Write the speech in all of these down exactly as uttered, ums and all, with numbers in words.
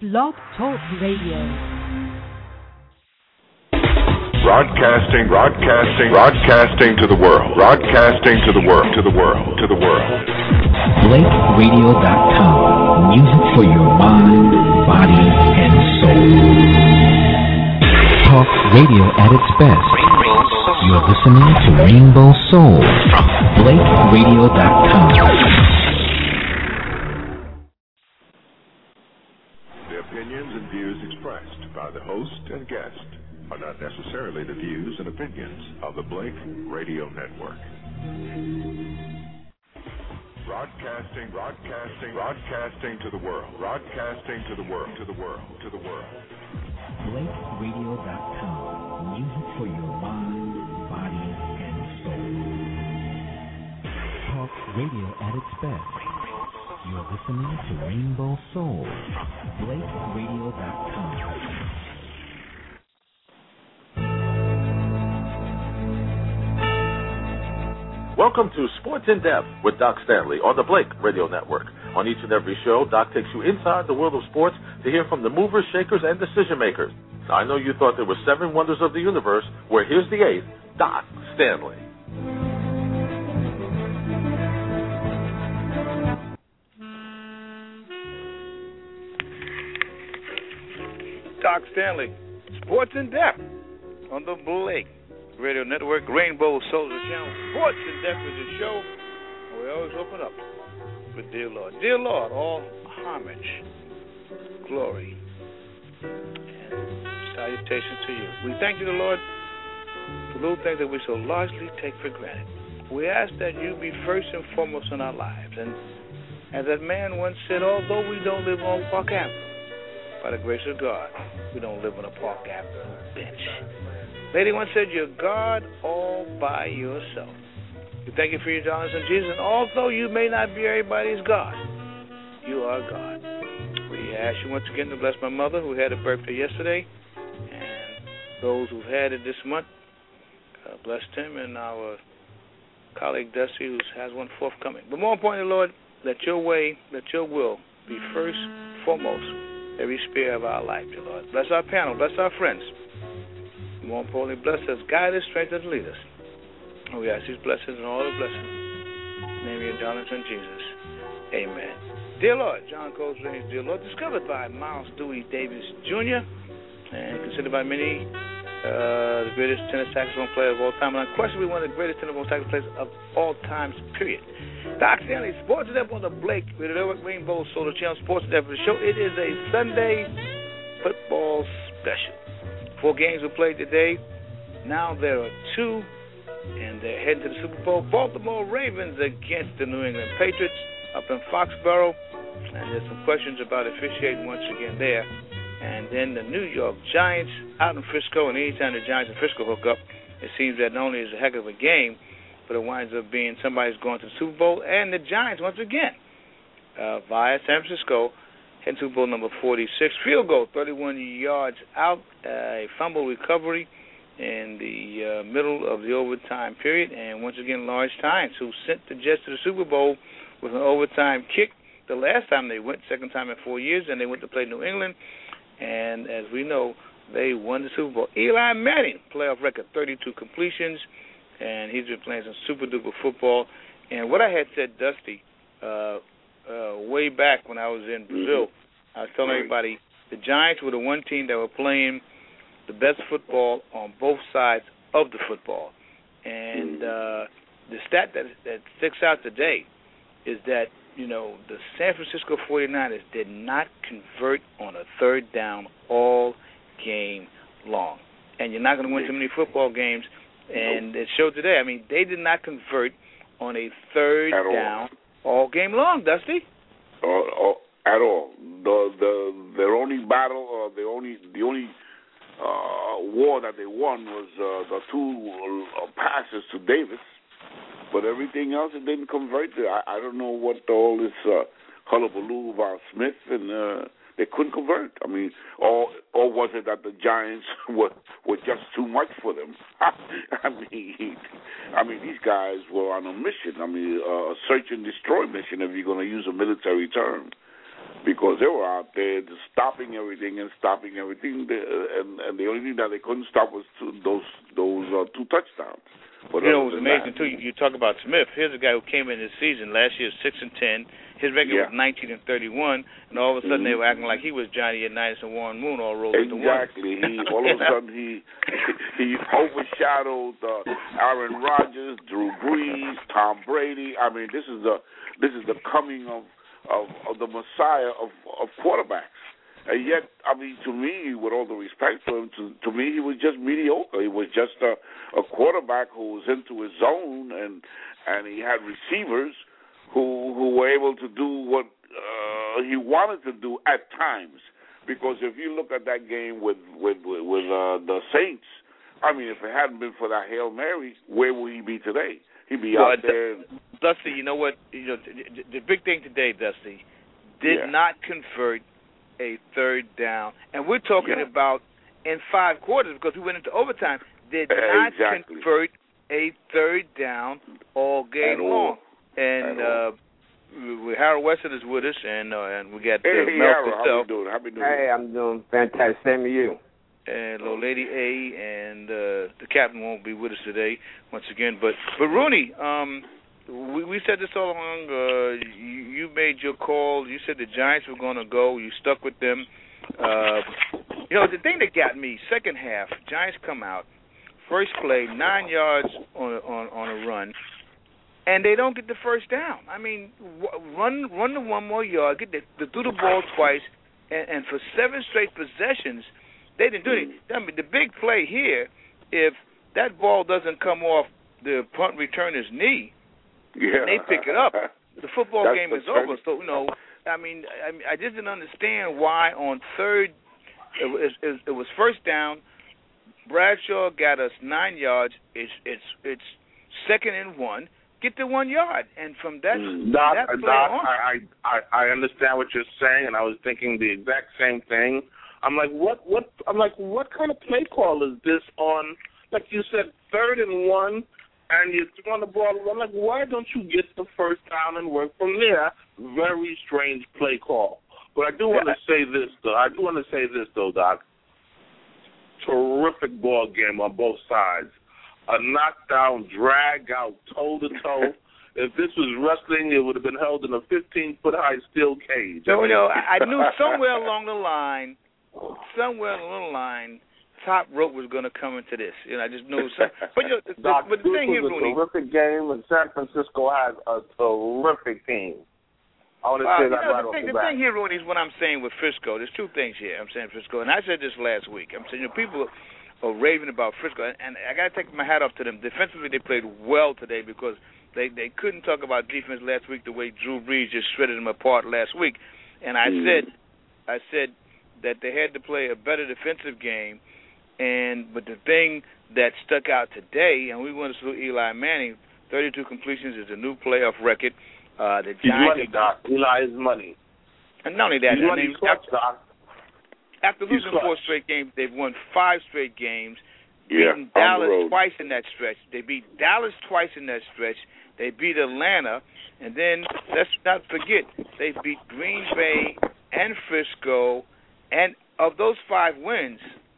Blog Talk Radio. Broadcasting, broadcasting, broadcasting to the world. Broadcasting to the world, to the world, to the world. Blake Radio dot com. Music for your mind, body, and soul. Talk radio at its best. You're listening to Rainbow Soul from Blake Radio dot com. The opinions and views expressed by the host and guest are not necessarily the views and opinions of the Blake Radio Network. Broadcasting, broadcasting, broadcasting to the world. Broadcasting to the world, to the world, to the world. Blake Radio dot com. Music for your mind, body, and soul. Talk radio at its best. You're listening to Rainbow Soul from Blake Radio dot com. Welcome to Sports in Depth with Doc Stanley on the Blake Radio Network. On each and every show, Doc takes you inside the world of sports to hear from the movers, shakers, and decision makers. Now, I know you thought there were seven wonders of the universe. Well, here's the eighth, Doc Stanley. Doc Stanley, Sports in Depth on the Blake Radio Network, Rainbow Soldier Channel. Sports in Depth is the show. We always open up with Dear Lord. Dear Lord, all homage, glory, and salutation to you. We thank you, the Lord, for little things that we so largely take for granted. We ask that you be first and foremost in our lives. And as that man once said, although we don't live on Park Avenue, by the grace of God, we don't live on a Park Avenue bench. Lady once said, you're God all by yourself. We thank you for your darling son Jesus, and although you may not be everybody's God, you are God. We ask you once again to bless my mother, who had a birthday yesterday, and those who've had it this month. Uh, bless Tim and our colleague Dusty, who has one forthcoming. But more importantly, Lord, let your way, let your will be first, foremost, every sphere of our life, dear Lord. Bless our panel, bless our friends. More importantly, bless us, guide us, strengthen us, lead us. And we ask these blessings and all the blessings. In the name of your darling son, Jesus. Amen. Dear Lord, John Coltrane's Dear Lord, discovered by Miles Dewey Davis Junior and considered by many uh, the greatest tenor saxophone player of all time, and unquestionably one of the greatest tenor saxophone players of all times, period. Doc Stanley, Sports Depth on the Blake Radio Network, Rainbow Solar Channel, Sports Depth of the show. It is a Sunday football special. Four games were played today. Now there are two, and they're heading to the Super Bowl. Baltimore Ravens against the New England Patriots up in Foxborough. And there's some questions about officiating once again there. And then the New York Giants out in Frisco. And anytime the Giants and Frisco hook up, it seems that not only is it a heck of a game, but it winds up being somebody's going to the Super Bowl. And the Giants, once again, uh, via San Francisco, heading Super Bowl number forty-six. Field goal, thirty-one yards out. Uh, a fumble recovery in the uh, middle of the overtime period. And once again, Lawrence Tynes, who sent the Jets to the Super Bowl with an overtime kick the last time they went, second time in four years, and they went to play New England. And as we know, they won the Super Bowl. Eli Manning, playoff record, thirty-two completions, and he's been playing some super-duper football. And what I had said, Dusty, uh, uh, way back when I was in Brazil, I was telling everybody the Giants were the one team that were playing the best football on both sides of the football. And uh, the stat that, that sticks out today is that, you know, the San Francisco forty-niners did not convert on a third down all game long. And you're not going to win too many football games. And it showed today. I mean, they did not convert on a third At down all. all game long, Dusty. Uh, uh, at all. The the their only battle, uh, the only the only uh, war that they won was uh, the two uh, passes to Davis. But everything else, it didn't convert. I, I don't know what all this uh, hullabaloo about Smith, and uh, they couldn't convert. I mean, or or was it that the Giants were were just too much for them? I mean, I mean these guys were on a mission. I mean, uh, a search and destroy mission, if you're going to use a military term. because they were out there just stopping everything and stopping everything, and, and the only thing that they couldn't stop was two, those those uh, two touchdowns. But you know, it was amazing that, too. You, you talk about Smith. Here's a guy who came in this season last year six and ten. His record yeah. was nineteen and thirty-one, and all of a sudden mm-hmm. they were acting like he was Johnny Unitas and Warren Moon all rolled exactly. into one. Exactly. He all of a sudden he he overshadowed uh, Aaron Rodgers, Drew Brees, Tom Brady. I mean, this is the this is the coming of of, of the Messiah of, of quarterbacks. And yet, I mean, to me, with all the respect for him, to, to me, he was just mediocre. He was just a, a quarterback who was into his zone, and and he had receivers who who were able to do what uh, he wanted to do at times. Because if you look at that game with with with, with uh, the Saints, I mean, if it hadn't been for that Hail Mary, where would he be today? He'd be well, out there. Dusty, you know what? You know, the, the big thing today, Dusty, did yeah. not convert a third down, and we're talking yeah. about in five quarters because we went into overtime. Did uh, not exactly. convert a third down all game At all. long. And At all. uh, Harold Weston is with us, and uh, and we got uh, hey, Mel Harold, how you doing? How you doing? Hey, I'm doing fantastic. Same to you. And little Lady A and uh, the captain won't be with us today once again. But but Rooney, um, we, we said this all along. Uh, you, you made your call. You said the Giants were going to go. You stuck with them. Uh, you know, the thing that got me, second half, Giants come out, first play, nine yards on on, on a run, and they don't get the first down. I mean, w- run run the one more yard, get the, the through the ball twice, and, and for seven straight possessions, they didn't do anything. I mean, the big play here, if that ball doesn't come off the punt returner's knee, yeah. and they pick it up, the football That's game is over. So, you know, I mean, I, I just didn't understand why on third, it, was, it, it was first down, Bradshaw got us nine yards, it's it's it's second and one, get the one yard, and from that, Doc, that play Doc, on. I, I I understand what you're saying, and I was thinking the exact same thing. I'm like, what, what? I'm like, what kind of play call is this on? Like you said, third and one, and you're throwing the ball. I'm like, why don't you get the first down and work from there? Very strange play call. But I do want to say this, though. I do want to say this, though, Doc. Terrific ball game on both sides. A knockdown, drag out, toe to toe. If this was wrestling, it would have been held in a fifteen-foot high steel cage. No, no, I, I knew somewhere along the line. Somewhere along the line, Top Rope was going to come into this. You know, I just knew. Some, but, you know, the, Doc, but the this thing here, was a Rooney, terrific game, and San Francisco has a terrific team. I want to uh, say you that know, right the off thing, the the bat. thing here, Rooney, is what I'm saying with Frisco. There's two things here. I'm saying Frisco, and I said this last week. I'm saying, you know, people are raving about Frisco, and, and I got to take my hat off to them. Defensively, they played well today because they, they couldn't talk about defense last week the way Drew Brees just shredded them apart last week. And I mm. said, I said that they had to play a better defensive game. And but the thing that stuck out today, and we want to salute Eli Manning, thirty-two completions is a new playoff record. Uh, the He's Giants, money, Doc. Eli is money. And not only that, He's I money mean, clutch, after, Doc. after He's losing clutch. four straight games, they've won five straight games, Yeah, beaten on the Dallas road. twice in that stretch. They beat Dallas twice in that stretch. They beat Atlanta, and then let's not forget they beat Green Bay and Frisco. And of those five wins,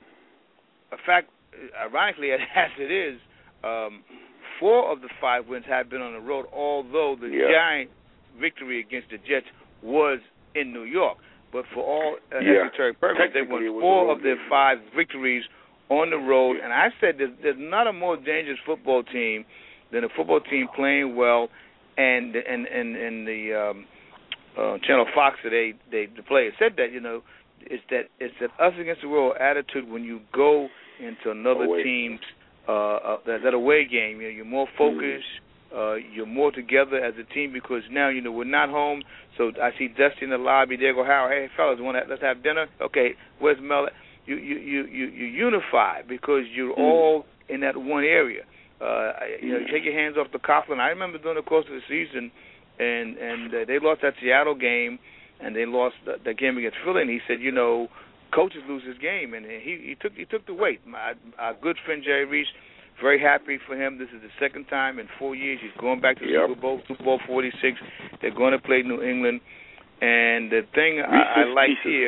in fact, ironically as it is, um, four of the five wins have been on the road, although the Yeah. giant victory against the Jets was in New York. But for all uh, Yeah. esoteric purposes, they Technically, it won was four a road of their game. five victories on the road. And I said there's, there's not a more dangerous football team than a football team playing well. And and and, and the um, uh, Channel Fox today, they the players said that, you know, it's that it's that us against the world attitude when you go into another Away. team's uh, uh, that, that away game. You know, you're more focused. Uh, you're more together as a team because now, you know, we're not home. So I see Dusty in the lobby. There go Howard. Hey, fellas, want to, let's have dinner? Okay, where's Mel? You you you you, you unify because you're mm. all in that one area. Uh, you know, you take your hands off the Coughlin. I remember during the course of the season, and and uh, they lost that Seattle game, and they lost the, the game against Philly. And he said, you know, coaches lose his game, and he he took he took the weight. My our good friend Jerry Reese, very happy for him. This is the second time in four years he's going back to Yep. Super Bowl, Super Bowl forty-six. They're going to play New England, And the thing I, I liked here,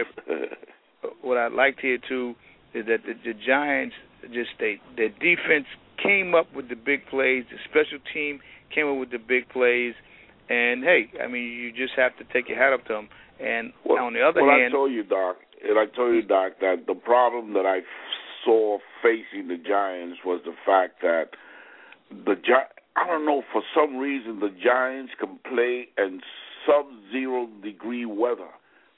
what I liked here too, is that the, the Giants just they their defense came up with the big plays. The special team came up with the big plays. And hey, I mean, you just have to take your hat up to them. And well, on the other well, hand, I told you, Doc, and I told you, Doc, that the problem that I saw facing the Giants was the fact that the Gi- I don't know, for some reason the Giants can play in sub-zero degree weather,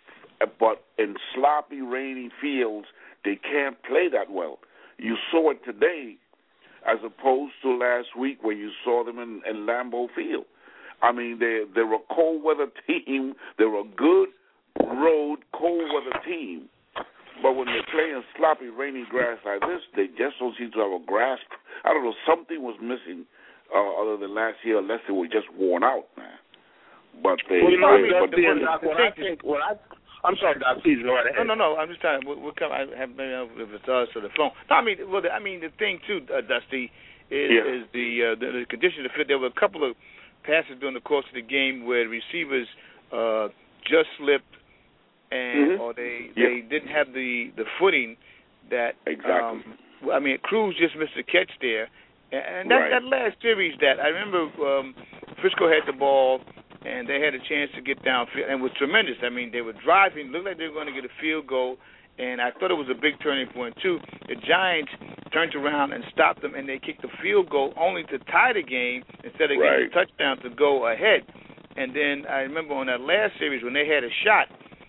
but in sloppy, rainy fields they can't play that well. You saw it today, as opposed to last week when you saw them in, in Lambeau Field. I mean, they're, they're a cold-weather team. They're a good road, cold-weather team. But when they play in sloppy, rainy grass like this, they just don't seem to have a grasp. I don't know, something was missing uh, other than last year, unless they were just worn out, man. But they... Well, you know, they, I but the, the, Doc, what I think... What I, I'm sorry, Doc, please go right ahead. No, no, no, I'm just trying to... We'll, we'll come, I have maybe if it's us or the phone. No, I mean, well, I mean, the thing, too, uh, Dusty, is, yeah. is the, uh, the the condition to fit. There were a couple of passes during the course of the game where receivers uh, just slipped and mm-hmm. or they yeah. they didn't have the, the footing that exactly. Um, I mean, Cruz just missed a catch there, and that, right. that last series that I remember, um, Frisco had the ball and they had a chance to get downfield, and it was tremendous. I mean, they were driving, looked like they were going to get a field goal, and I thought it was a big turning point too. The Giants turned around and stopped them, and they kicked the field goal only to tie the game instead of right. getting a touchdown to go ahead. And then I remember on that last series when they had a shot,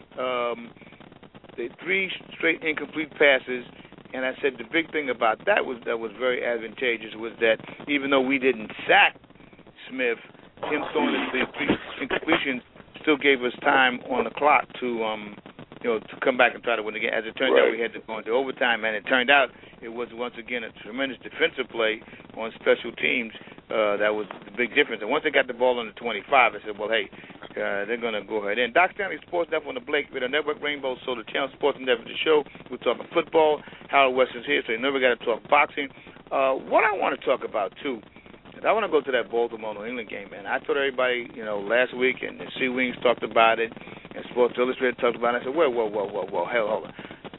um, the three straight incomplete passes. And I said the big thing about that was that was very advantageous was that even though we didn't sack Smith, him throwing the three incompletions still gave us time on the clock to um, you know to come back and try to win the game. As it turned right. out, we had to go into overtime, and it turned out it was once again a tremendous defensive play on special teams. Uh, that was the big difference. And once they got the ball on the twenty-five, I said, well, hey, uh, they're going to go ahead. And Doc Stanley, Sports Network on the Blake Radio Network, Rainbow Solar Channel, Sports Endeavor, the show. We're talking football. Harold West is here, so you never got to talk boxing. Uh, what I want to talk about, too, is I want to go to that Baltimore-New England game. And I told everybody, you know, last week, and the Sea Wings talked about it, and Sports Illustrated talked about it. I said, whoa, whoa, whoa, whoa, whoa, hell, hold on.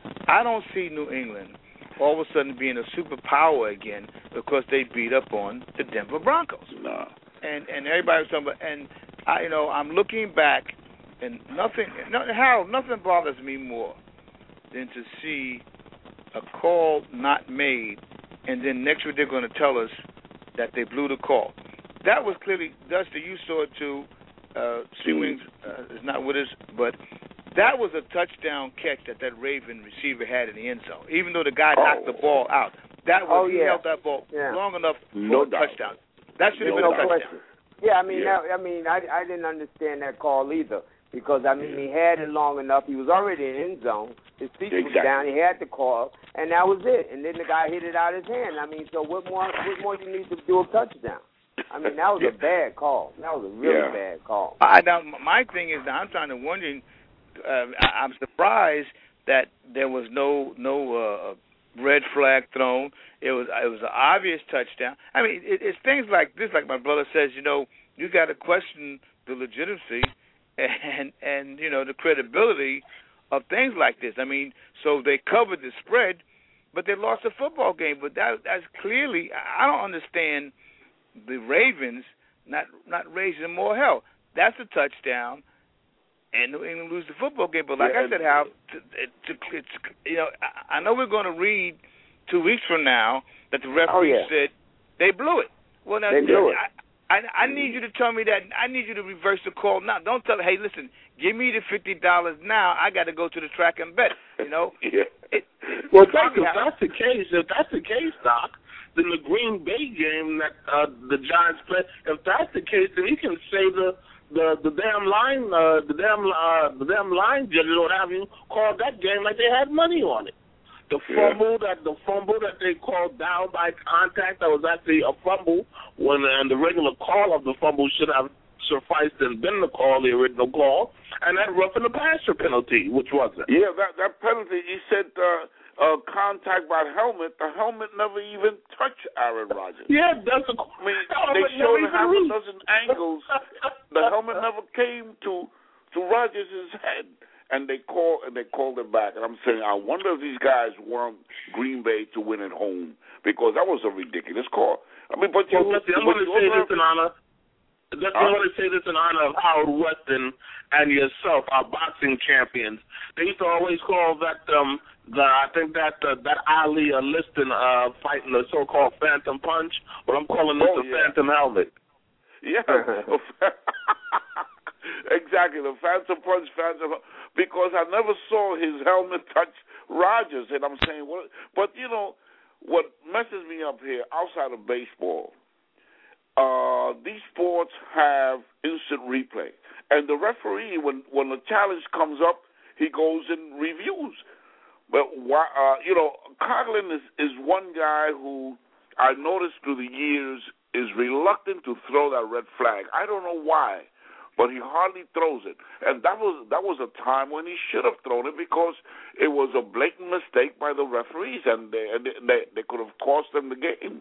I don't see New England all of a sudden being a superpower again because they beat up on the Denver Broncos. No. And and everybody was talking about, and I, you know, I'm looking back, and nothing, no, Harold, nothing bothers me more than to see a call not made, and then next week they're going to tell us that they blew the call. That was clearly, Dusty, you saw it too. Uh, Sea Wings uh, is not with us, but that was a touchdown catch that that Raven receiver had in the end zone. Even though the guy oh. knocked the ball out, that was oh, he yeah. held that ball yeah. long enough no for a doubt. touchdown. That should have no been a touchdown. question. Yeah, I mean, Yeah. That, I mean, I I didn't understand that call either because I mean he had it long enough. He was already in the end zone. His feet Exactly. was down. He had the call, and that was it. And then the guy hit it out of his hand. I mean, so what more? What more you need to do a touchdown? I mean, that was yeah. a bad call. That was a really Yeah. bad call. I, now, my thing is, I'm trying to wonder. Uh, I, I'm surprised that there was no no uh, red flag thrown. It was it was an obvious touchdown. I mean, it, it's things like this. Like my brother says, you know, you got to question the legitimacy and and you know the credibility of things like this. I mean, so they covered the spread, but they lost the football game. But that that's clearly, I don't understand the Ravens not not raising more hell. That's a touchdown, and New England lose the football game. But like yeah, I said, Hal, to, to, it's, you know, I, I know we're going to read two weeks from now that the referee oh, yeah. said they blew it. Well, now they blew it. I, I, I need you to tell me that. I need you to reverse the call now. Don't tell. Hey, listen, give me the fifty dollars now. I got to go to the track and bet. You know. yeah. It, well, Doc, if that's the case, if that's the case, Doc, then the Green Bay game that uh, the Giants play, if that's the case, then you can say the the, the damn line, uh, the damn uh, the damn line judges or what have you called that game like they had money on it. The fumble yeah. that the fumble that they called down by contact, that was actually a fumble when and the regular call of the fumble should have sufficed and been the call, the original call, and that roughing the passer penalty, which wasn't. Yeah, that that penalty. He said uh, uh, contact by helmet. The helmet never even touched Aaron Rodgers. Yeah, that's a. I mean, they showed half a dozen angles. The helmet never came to to to Rodgers' head. And they call and they called it back. And I'm saying, I wonder if these guys want Green Bay to win at home, because that was a ridiculous call. I mean, but well, you, listen, I'm going to say this in honor. Let's huh? I'm going to say this in honor of Howard Weston and yourself, our boxing champions. They used to always call that um the I think that uh, that Ali uh, Liston uh fighting the so-called Phantom Punch, but I'm calling this oh, the yeah. Phantom Helmet. Yeah. Exactly, the Phantom Punch, Phantom, because I never saw his helmet touch Rodgers, and I'm saying, what? But you know, what messes me up here, outside of baseball, uh, these sports have instant replay, and the referee, when when the challenge comes up, he goes and reviews. But why, uh, you know, Coughlin is is one guy who I noticed through the years is reluctant to throw that red flag. I don't know why, but he hardly throws it. And that was that was a time when he should have thrown it, because it was a blatant mistake by the referees, and they and they, they could have cost them the game.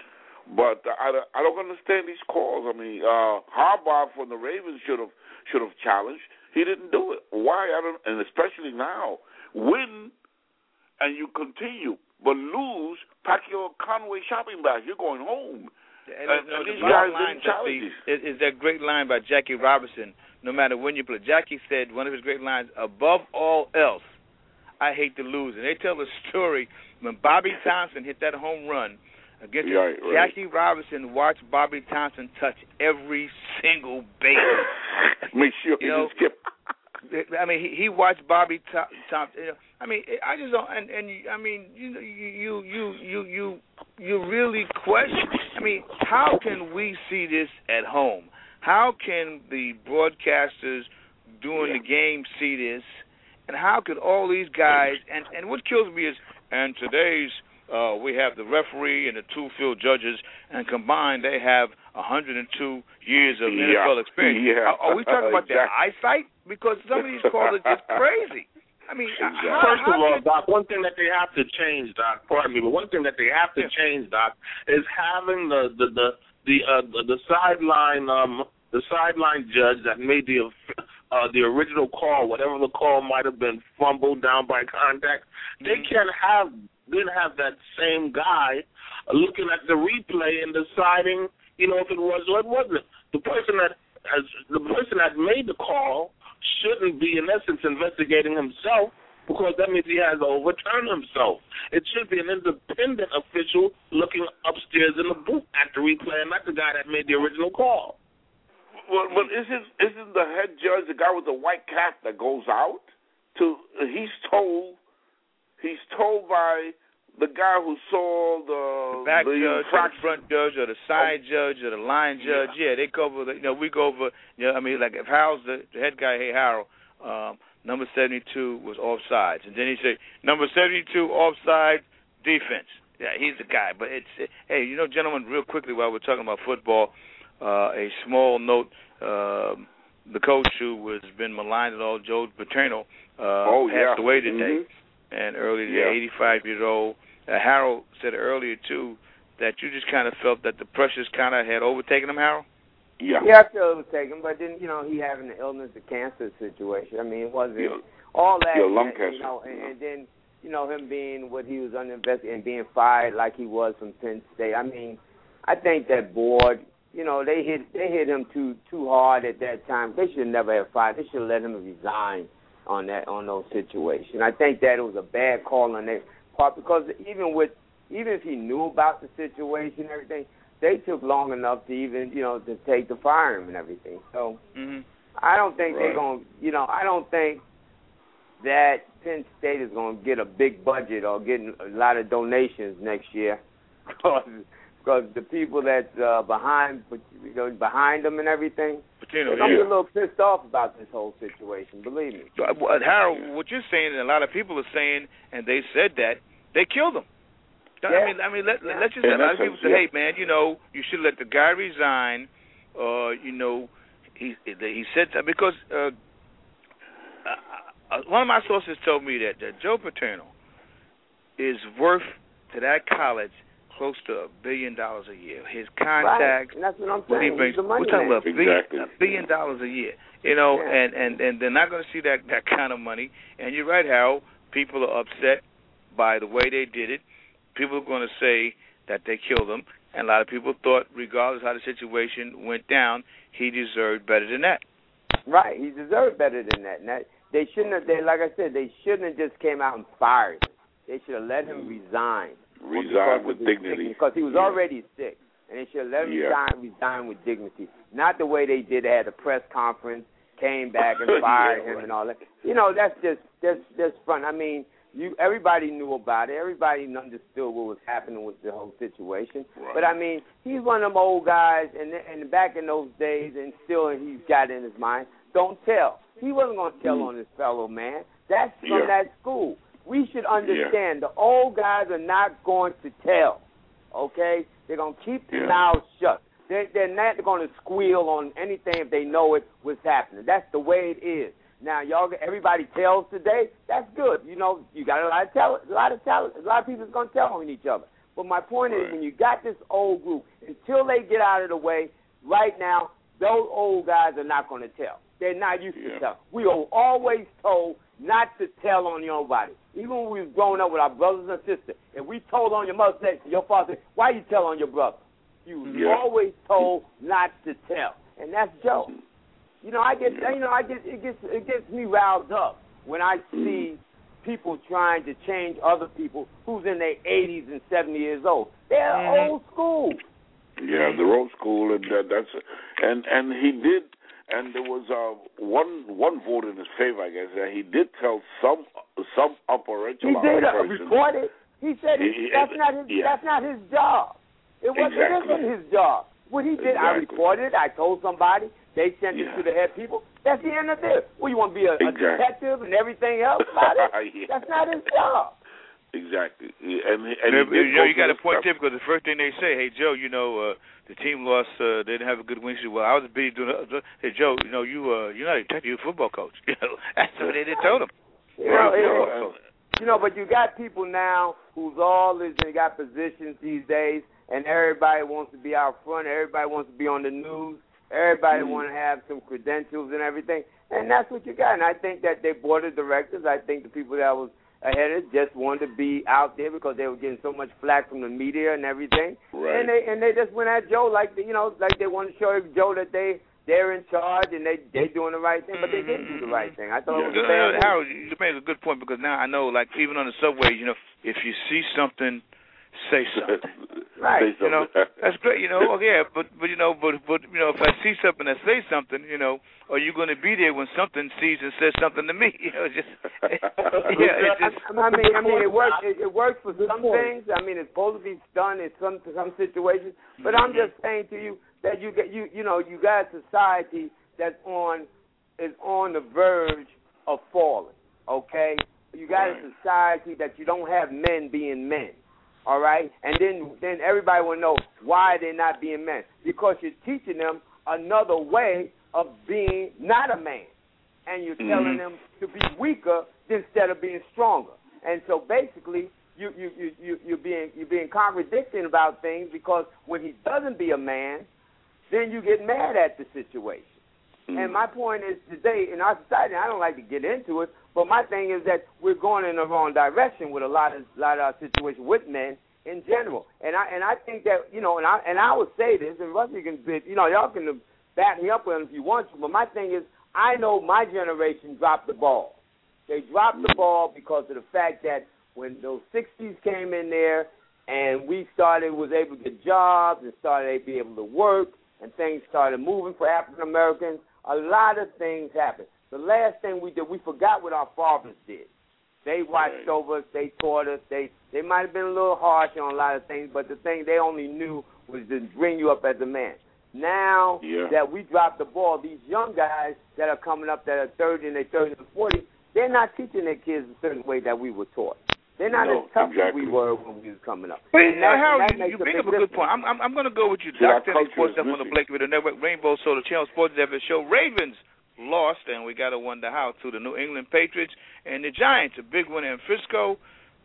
But I, I don't understand these calls. I mean, uh, Harbaugh from the Ravens should have should have challenged. He didn't do it. Why? I don't. And especially now, win and you continue, but lose, pack your Conway shopping bag. You're going home. And, and, you know, and the these bottom guys line didn't challenge is, is that great line by Jackie Robinson. No matter when you play, Jackie said one of his great lines: "Above all else, I hate to lose." And they tell the story when Bobby Thompson hit that home run against right, right. Jackie Robinson. Watched Bobby Thompson touch every single base. Make sure he you know, didn't skip. I mean, he, he watched Bobby Thompson. You know, I mean, I just don't. And, and I mean, you you you you you you really question. I mean, how can we see this at home? How can the broadcasters doing the game see this? And how could all these guys? And and what kills me is, and today's uh, we have the referee and the two field judges, and combined they have one hundred two years of yeah. N F L experience. Yeah. Are, are we talking about exactly. their eyesight? Because some of these calls are just crazy. I mean, exactly. how, First how of all, could... Doc, one thing that they have to change, Doc, pardon me, but one thing that they have to yeah. change, Doc, is having the the the the uh, the, the sideline um the sideline judge that made the uh, the original call, whatever the call might have been, fumbled down by contact. Mm-hmm. They can't have didn't have that same guy looking at the replay and deciding, you know, if it was or it wasn't. The person that as the person that made the call shouldn't be, in essence, investigating himself, because that means he has to overturn himself. It should be an independent official looking upstairs in the booth at the replay, and not the guy that made the original call. Well, but isn't isn't the head judge the guy with the white cap that goes out? To he's told he's told by the guy who saw the, the back the judge, or the front judge, or the side oh. judge, or the line judge. Yeah, yeah they cover. The, you know, we go over. You know, I mean, like if Harold's the, the head guy, hey Harold, um, number seventy-two was offsides, and then he said number seventy-two offside defense. Yeah, he's the guy. But it's uh, hey, you know, gentlemen, real quickly while we're talking about football, uh, a small note. Uh, the coach who has been maligned at all, Joe Paterno, uh, oh, passed yeah. away today. Mm-hmm. And earlier today, yeah. eighty-five years old. Uh, Harold said earlier, too, that you just kind of felt that the pressures kind of had overtaken him, Harold? Yeah. Yeah, I feel overtaken, but then, you know, he having the illness, the cancer situation. I mean, it wasn't yeah. all that. Yeah, lung and, cancer. You know, and, and then, you know, him being what he was uninvested and being fired like he was from Penn State. I mean, I think that board, you know, they hit they hit him too too hard at that time. They should never have fired. They should have let him resign on that on those situations. I think that it was a bad call on their part, because even with even if he knew about the situation and everything, they took long enough to even you know to take to fire him and everything. So mm-hmm. I don't think right. they're going. You know, I don't think that Penn State is going to get a big budget or getting a lot of donations next year, because because the people that's uh, behind you know behind them and everything. Patino, I'm yeah. a little pissed off about this whole situation, believe me. Uh, Harold, what you're saying, and a lot of people are saying, and they said that, they killed him. Yeah. I mean, I mean, let, yeah. let's just, a lot of people say, hey, man, you know, you should let the guy resign, uh, you know, he he said that because uh, uh, one of my sources told me that, that Joe Paterno is worth to that college close to a billion dollars a year. His contacts, right. That's what I'm what saying. he brings, He's the money we're talking man. about a billion, exactly. a billion dollars a year. You know, yeah. and, and, and they're not going to see that, that kind of money. And you're right, Harold, people are upset by the way they did it. People are going to say that they killed him. And a lot of people thought, regardless of how the situation went down, he deserved better than that. Right, he deserved better than that. And that they shouldn't have. They, like I said, they shouldn't have just came out and fired him. They should have let him resign. Resign with dignity. Because he was yeah. already sick, and they should have let him yeah. resign, resign with dignity. Not the way they did. They had a press conference, came back and fired yeah, him right. and all that. You know, that's just that's that's fun. I mean. You, everybody knew about it. Everybody understood what was happening with the whole situation. Right. But, I mean, he's one of them old guys, and, and back in those days, and still he's got in his mind, don't tell. He wasn't going to tell mm. on his fellow man. That's from yeah. that school. We should understand yeah. the old guys are not going to tell, okay? They're going to keep their yeah. mouths shut. They're, they're not going to squeal on anything if they know it was happening. That's the way it is. Now, y'all, everybody tells today. That's good. You know, you got a lot of talent. A lot of talent. A lot of people's going to tell on each other. But my point right. is, when you got this old group, until they get out of the way, right now, those old guys are not going to tell. They're not used yeah. to tell. We are always told not to tell on nobody. Even when we was growing up with our brothers and sisters, if we told on your mother, your father, why you tell on your brother? You was yeah. always told not to tell, and that's Joe. You know, I get, you know, I get, it gets, it gets me riled up when I see people trying to change other people who's in their eighties and seventy years old. They're mm-hmm. old school. Yeah, they're old school, and uh, that's, and and he did, and there was uh, one one vote in his favor, I guess. That he did tell some some upper echelon He did uh, person. report it. He said he, he, that's not his. Yeah. That's not his job. It wasn't, exactly. it wasn't his job. What he did, exactly. I reported it. I told somebody. They sent yeah. it to the head people. That's the end of it. Well, you want to be a, exactly. a detective and everything else about it? yeah. That's not his job. Exactly. And, and you, know, you got a point there, because the first thing they say, hey, Joe, you know, uh, the team lost. Uh, they didn't have a good win. Well, I was busy doing. Uh, hey, Joe, you know, you uh, you're not a detective, you're a football coach. You know, that's what they did told him. You know, you know, you know, but you got people now who's all is they got positions these days, and everybody wants to be out front. Everybody wants to be on the news. Everybody mm-hmm. want to have some credentials and everything, and that's what you got. And I think that they board of directors, I think the people that was ahead of it just wanted to be out there because they were getting so much flack from the media and everything. Right. And they and they just went at Joe like you know like they wanted to show Joe that they they're in charge and they they doing the right thing, but they didn't do the right thing. I thought yeah. it was bad. Uh, Harold, you made a good point, because now I know, like even on the subway, you know, if you see something, say something. Right. You know, that's great. You know, oh, yeah, but but you know, but but you know, if I see something that say something, you know, are you going to be there when something sees and says something to me? You know, just yeah. It just, I mean, I mean, it works. It, it works for some things. I mean, it's supposed to be done in some some situations. But I'm just saying to you that you get you you know you got a society that's on is on the verge of falling. Okay, you got a society that you don't have men being men. All right, and then then everybody will know why they're not being men, because you're teaching them another way of being not a man, and you're mm-hmm. telling them to be weaker instead of being stronger. And so basically, you you you you you're being you're being contradicting about things, because when he doesn't be a man, then you get mad at the situation. Mm-hmm. And my point is today in our society, I don't like to get into it, but my thing is that we're going in the wrong direction with a lot of lot of our situations with men in general. And I and I think that you know, and I and I would say this, and Rusty can, you know, y'all can back me up with him if you want to. But my thing is, I know my generation dropped the ball. They dropped the ball because of the fact that when those sixties came in there, and we started was able to get jobs and started to be able to work, and things started moving for African Americans. A lot of things happened. The last thing we did, we forgot what our fathers did. They watched right. over us. They taught us. They they might have been a little harsh on a lot of things, but the thing they only knew was to bring you up as a man. Now yeah. that we dropped the ball, these young guys that are coming up that are thirty and they're thirty and forty, they're not teaching their kids a certain way that we were taught. They're not no, as tough exactly. as we were when we was coming up. But and that, Harold, and that you, you bring up a good point. I'm I'm, I'm going to go with you. Yeah, Doctor Sports Up on the Blake Radio Network, Rainbow Solar Channel Sports Ever Show. Ravens lost, and we got to wonder how, to the New England Patriots and the Giants. A big one in Frisco.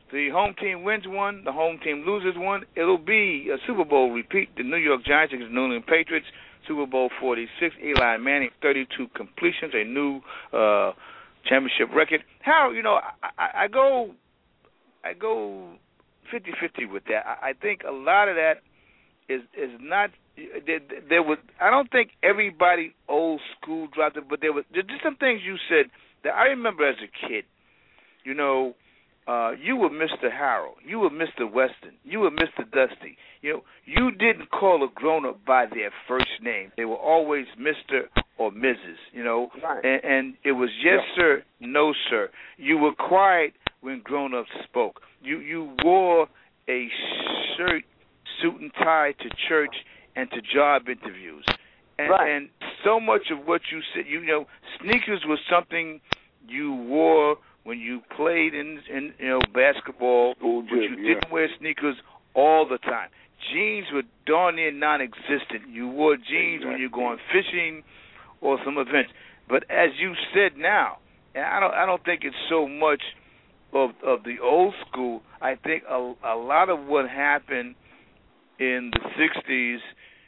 the home team wins one, the home team loses one. It'll be a Super Bowl repeat. The New York Giants against the New England Patriots, Super Bowl forty-six. Eli Manning, thirty-two completions, a new uh, championship record. How, you know, I, I, I go I go fifty-fifty with that. I, I think a lot of that is is not there, there was I don't think everybody old school dropped it, but there was there's just some things you said that I remember as a kid. You know, uh, you were Mister Harold, you were Mister Weston, you were Mister Dusty. You know, you didn't call a grown-up by their first name. They were always Mister or Missus, you know, right. and, and it was yes, yeah. sir, no, sir. You were quiet when grown-ups spoke. You you wore a shirt, suit and tie to church and to job interviews. And, right. and so much of what you said, you know, sneakers was something you wore when you played in, in you know, basketball, School but you gym, didn't yeah. wear sneakers all the time. Jeans were darn near non-existent. You wore jeans exactly. when you're going fishing or some events. But as you said now, and I don't, I don't think it's so much of of the old school. I think a, a lot of what happened in the sixties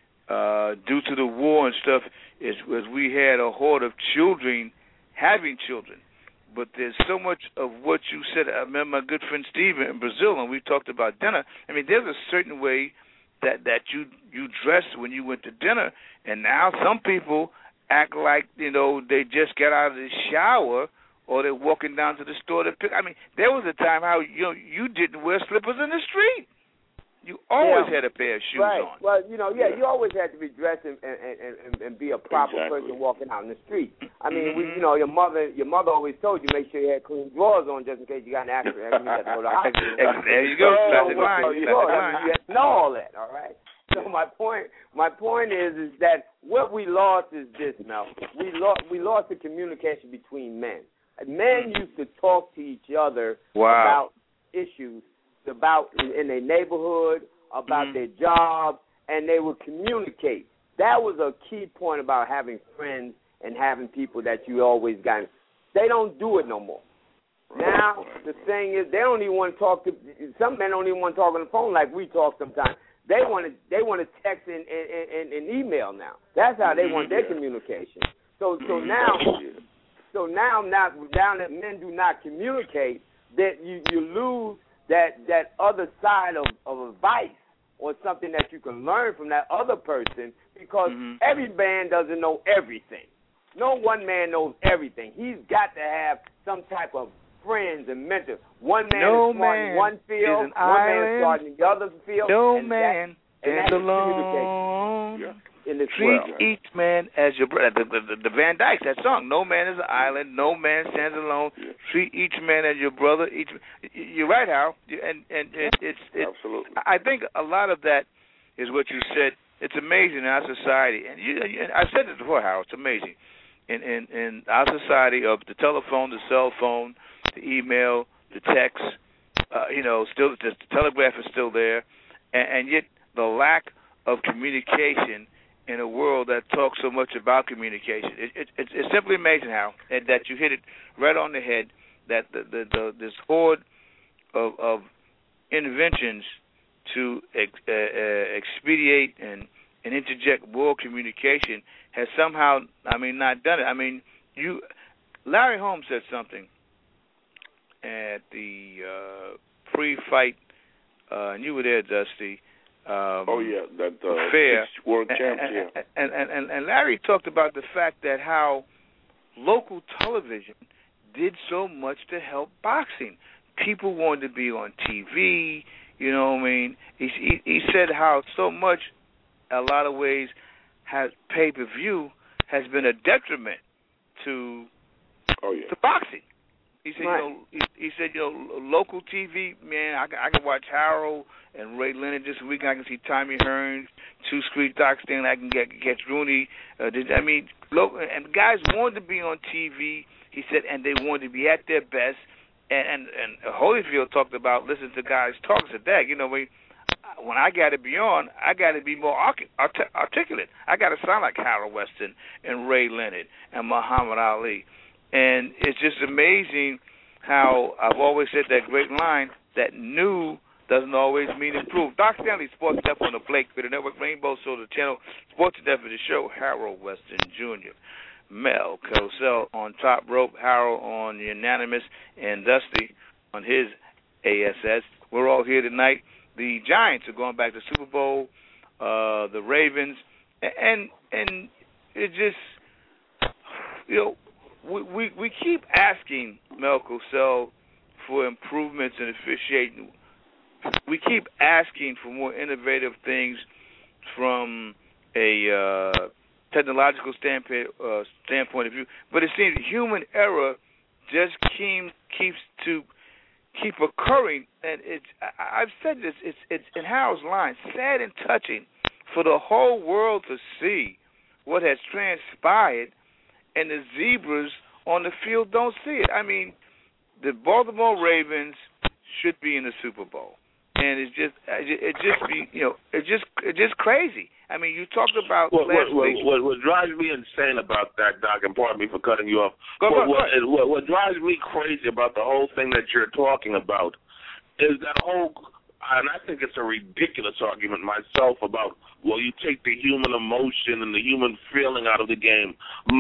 uh, due to the war and stuff is was we had a horde of children having children. But there's so much of what you said. I remember my good friend Steven in Brazil, and we talked about dinner. I mean, there's a certain way that, that you you dressed when you went to dinner, and now some people act like, you know, they just got out of the shower or they're walking down to the store to pick. I mean, there was a time how, you know, you didn't wear slippers in the street. You always yeah. had a pair of shoes right. on. Well, you know, yeah, yeah, you always had to be dressed and and, and, and be a proper exactly. person walking out in the street. I mean, mm-hmm. we, you know, your mother, your mother always told you make sure you had clean drawers on just in case you got an accident. You had to go to the hospital. There you go. So, Classic so, line. so, you, Classic know, line. you have to know all that. All right. So my point, my point is, is that what we lost is this. Now we lost, we lost the communication between men. Men used to talk to each other wow. about issues, about in, in their neighborhood, about mm-hmm. their job, and they would communicate. That was a key point about having friends and having people that you always got. They don't do it no more. Now, the thing is, they don't even want to talk to, some men don't even want to talk on the phone like we talk sometimes. They want to they want to text and, and, and, and email now. That's how they want their communication. So so now so now not now that men do not communicate, that you, you lose that that other side of, of advice or something that you can learn from that other person, because mm-hmm. every man doesn't know everything. No one man knows everything. He's got to have some type of friends and mentors. One man no is smart man in one field, an one island. man is smart in the other field. No and man that, and stands that is alone. communication in this Treat world. each man as your brother. The, the, the, the Van Dyke, that song, no man is an island, no man stands alone. Yeah. Treat each man as your brother. Each, you're right, Hal. And, and it, it's, it, Absolutely. I think a lot of that is what you said. It's amazing in our society. And, you, and I said it before, Hal, it's amazing. In, in, in our society of the telephone, the cell phone, the email, the text, uh, you know, still the telegraph is still there, and, and yet the lack of communication in a world that talks so much about communication. It, it, it's, it's simply amazing how and that you hit it right on the head. That the, the, the this horde of, of inventions to ex, uh, uh, expedite and, and interject world communication has somehow, I mean, not done it. I mean, you, Larry Holmes said something at the uh, pre-fight, uh, and you were there, Dusty. Um, oh yeah, that uh, fair world and, champs. Yeah. And, and, and, and Larry talked about the fact that how local television did so much to help boxing. People wanted to be on T V. You know what I mean? He he, he said how so much, a lot of ways, has pay-per-view has been a detriment to oh, yeah. to boxing. He said, right. you know, he, he said, you know, local T V, man, I, I can watch Harold and Ray Leonard this week. I can see Tommy Hearns, Two Street Doc Stanley. I can get catch Rooney. Uh, did, I mean, local, and guys wanted to be on T V. He said, and they wanted to be at their best. And and, and Holyfield talked about listening to guys talk. Said that, you know, when when I got to be on, I got to be more artic- art- articulate. I got to sound like Harold Weston and Ray Leonard and Muhammad Ali. And it's just amazing how I've always said that great line that new doesn't always mean improved. Doc Stanley, Sports Depth on the Blake Radio Network, Rainbow Solar Channel, Sports Depth of the show, Harold Weston Junior Mel Cosell on top rope, Harold on unanimous, and Dusty on his A S S. We're all here tonight. The Giants are going back to Super Bowl, uh, the Ravens, and and it just, you know, we we, we keep asking Mel Cosell for improvements in officiating. We keep asking for more innovative things from a uh, technological standpoint, uh, standpoint of view, but it seems human error just keep, keeps to keep occurring, and it's. I, I've said this. It's it's in Harold's line, sad and touching, for the whole world to see what has transpired, and the zebras on the field don't see it. I mean, the Baltimore Ravens should be in the Super Bowl. And it's just, it just be, you know, it's just, it's just crazy. I mean, you talked about what, last what, week. What, what drives me insane about that, Doc, and pardon me for cutting you off. Go, what, go, what, go what, what drives me crazy about the whole thing that you're talking about is that whole, and I think it's a ridiculous argument myself about, well, you take the human emotion and the human feeling out of the game.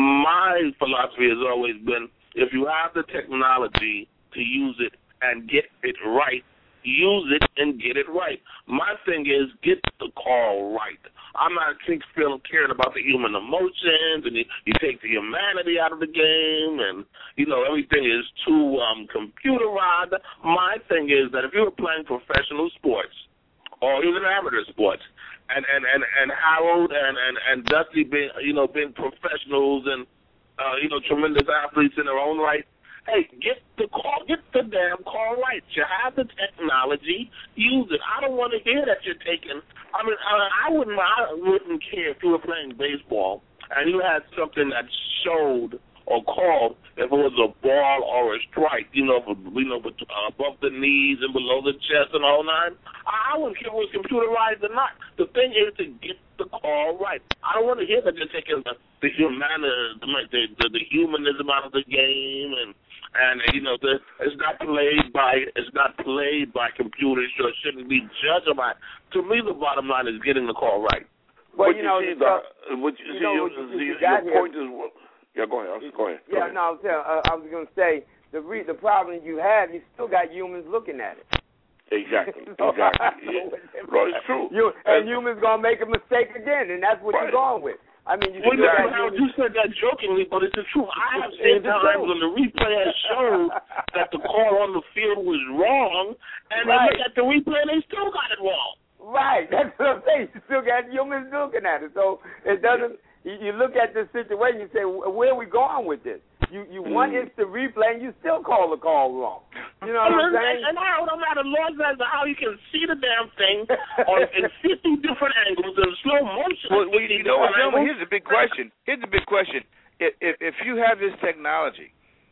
My philosophy has always been, if you have the technology to use it and get it right, use it and get it right. My thing is get the call right. I'm not feeling caring about the human emotions, and you, you take the humanity out of the game, and you know everything is too um, computerized. My thing is that if you were playing professional sports or even amateur sports, and and and, and Harold and, and and Dusty being you know being professionals and uh, you know tremendous athletes in their own right. Hey, get the call, get the damn call right. You have the technology, use it. I don't want to hear that you're taking. I mean, I, I wouldn't, I wouldn't care if you were playing baseball and you had something that showed or called if it was a ball or a strike. You know, for, you know, above the knees and below the chest and all nine. I, I wouldn't care if it was computerized or not. The thing is to get the call right. I don't want to hear that you're taking the the human, the, the, the, the humanism out of the game and. And you know, the, it's not played by it's not played by computers, so it shouldn't be judged by. To me, the bottom line is getting the call right. Well, what you know, see, the, the, what you, you see, know, you, you, you, you your got point here. is, yeah, go ahead. Go ahead. Go yeah, ahead. no, I was, uh, I was going to say the re, the problem you have, you still got humans looking at it. Exactly. so, exactly. Yeah. No, it's true. You, and, and humans gonna make a mistake again, and that's what right. you're going with. I mean, you, well, still got now, humans. you said that jokingly, but it's the truth. I have seen times when the replay has shown that the call on the field was wrong, and right. they look at the replay and they still got it wrong. Right, that's what I'm saying. You still got humans looking at it, so it doesn't. You, you look at this situation, you say, where are we going with this? You you mm. want instant replay, and you still call the call wrong. You know what I'm saying? And I don't know the laws as to how you can see the damn thing on in fifty different angles in slow motion. Well, well you know what, gentlemen? Here's the big question. Here's the big question. If, if if you have this technology,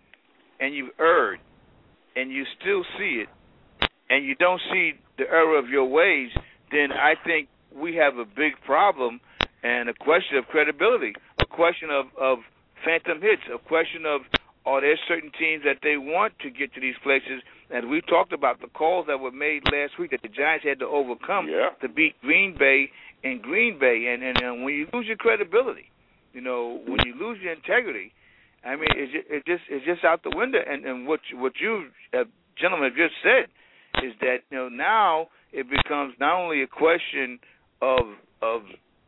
and you've erred, and you still see it, and you don't see the error of your ways, then I think we have a big problem and a question of credibility, a question of of phantom hits, a question of are there certain teams that they want to get to these places? And we talked about the calls that were made last week that the Giants had to overcome yeah. to beat Green Bay in Green Bay. And, and, and when you lose your credibility, you know, when you lose your integrity, I mean, it just, it just it's just out the window. And, and what what you uh, gentlemen have just said is that you know now it becomes not only a question of of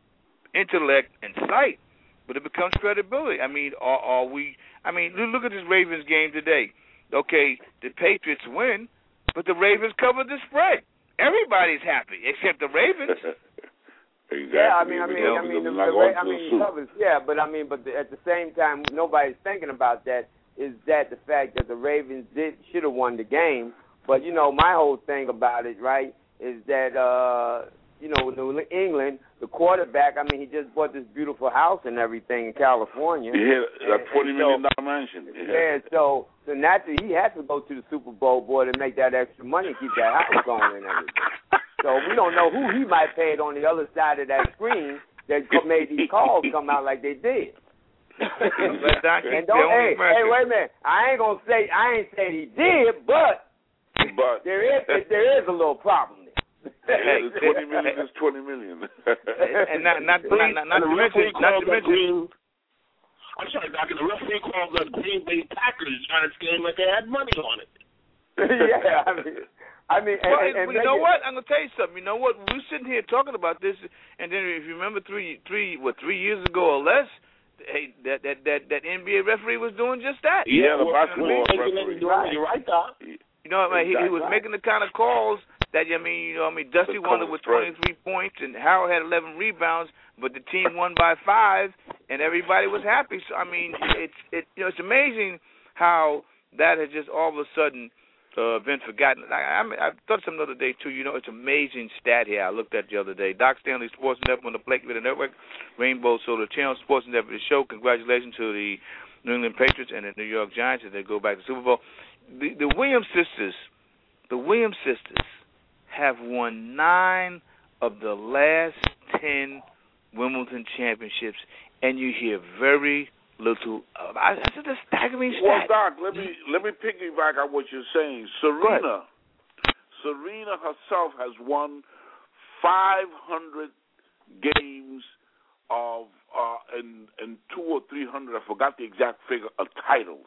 intellect and sight, but it becomes credibility. I mean, are, are we? I mean, look at this Ravens game today. Okay, the Patriots win, but the Ravens covered the spread. Everybody's happy except the Ravens. Exactly. Yeah, I mean, I mean, I mean, the, the, the, I mean, the covers. Yeah, but I mean, but the, at the same time, nobody's thinking about that. Is that the fact that the Ravens did should have won the game? But you know, my whole thing about it, right, is that uh, you know, New England, the quarterback. I mean, he just bought this beautiful house and everything in California. Yeah, that twenty million dollar so, mansion. Yeah. yeah, so so naturally he has to go to the Super Bowl, boy, to make that extra money and keep that house going and everything. So we don't know who he might paid on the other side of that screen that made these calls come out like they did. But Doc, and don't, hey, hey, wait a minute. I ain't gonna say I ain't saying he did, but but there is there is a little problem there. Hey, twenty million is twenty million. and not not not not, not to mention not to mention. I'm sorry, Doc. The referee called the Green Bay Packers Giants game like they had money on it. Yeah, I mean. I mean, well, and, and you know what? I'm gonna tell you something. You know what? We're sitting here talking about this, and then if you remember three, three, what, three years ago or less, hey, that that that that N B A referee was doing just that. Yeah, the well, basketball referee. You're right, you're right, Doc. You know, I mean, he, he was right. making the kind of calls that I mean, you know, I mean, Dusty won with twenty-three points, and Harold had eleven rebounds, but the team won by five, and everybody was happy. So I mean, it's it, you know, it's amazing how that has just all of a sudden. Uh, been forgotten. I, I, I thought something the other day, too. You know, it's an amazing stat here. I looked at the other day. Doc Stanley, Sports Network on the Blake Radio Network, Rainbow Solar Channel, Sports Network the show. Congratulations to the New England Patriots and the New York Giants as they go back to the Super Bowl. The, the Williams sisters, the Williams sisters have won nine of the last ten Wimbledon championships, and you hear very little. Uh, I, that's a staggering stat. Well, Doc, let me let me piggyback on what you're saying. Serena, Serena herself has won five hundred games of uh, and and two or three hundred. I forgot the exact figure of titles.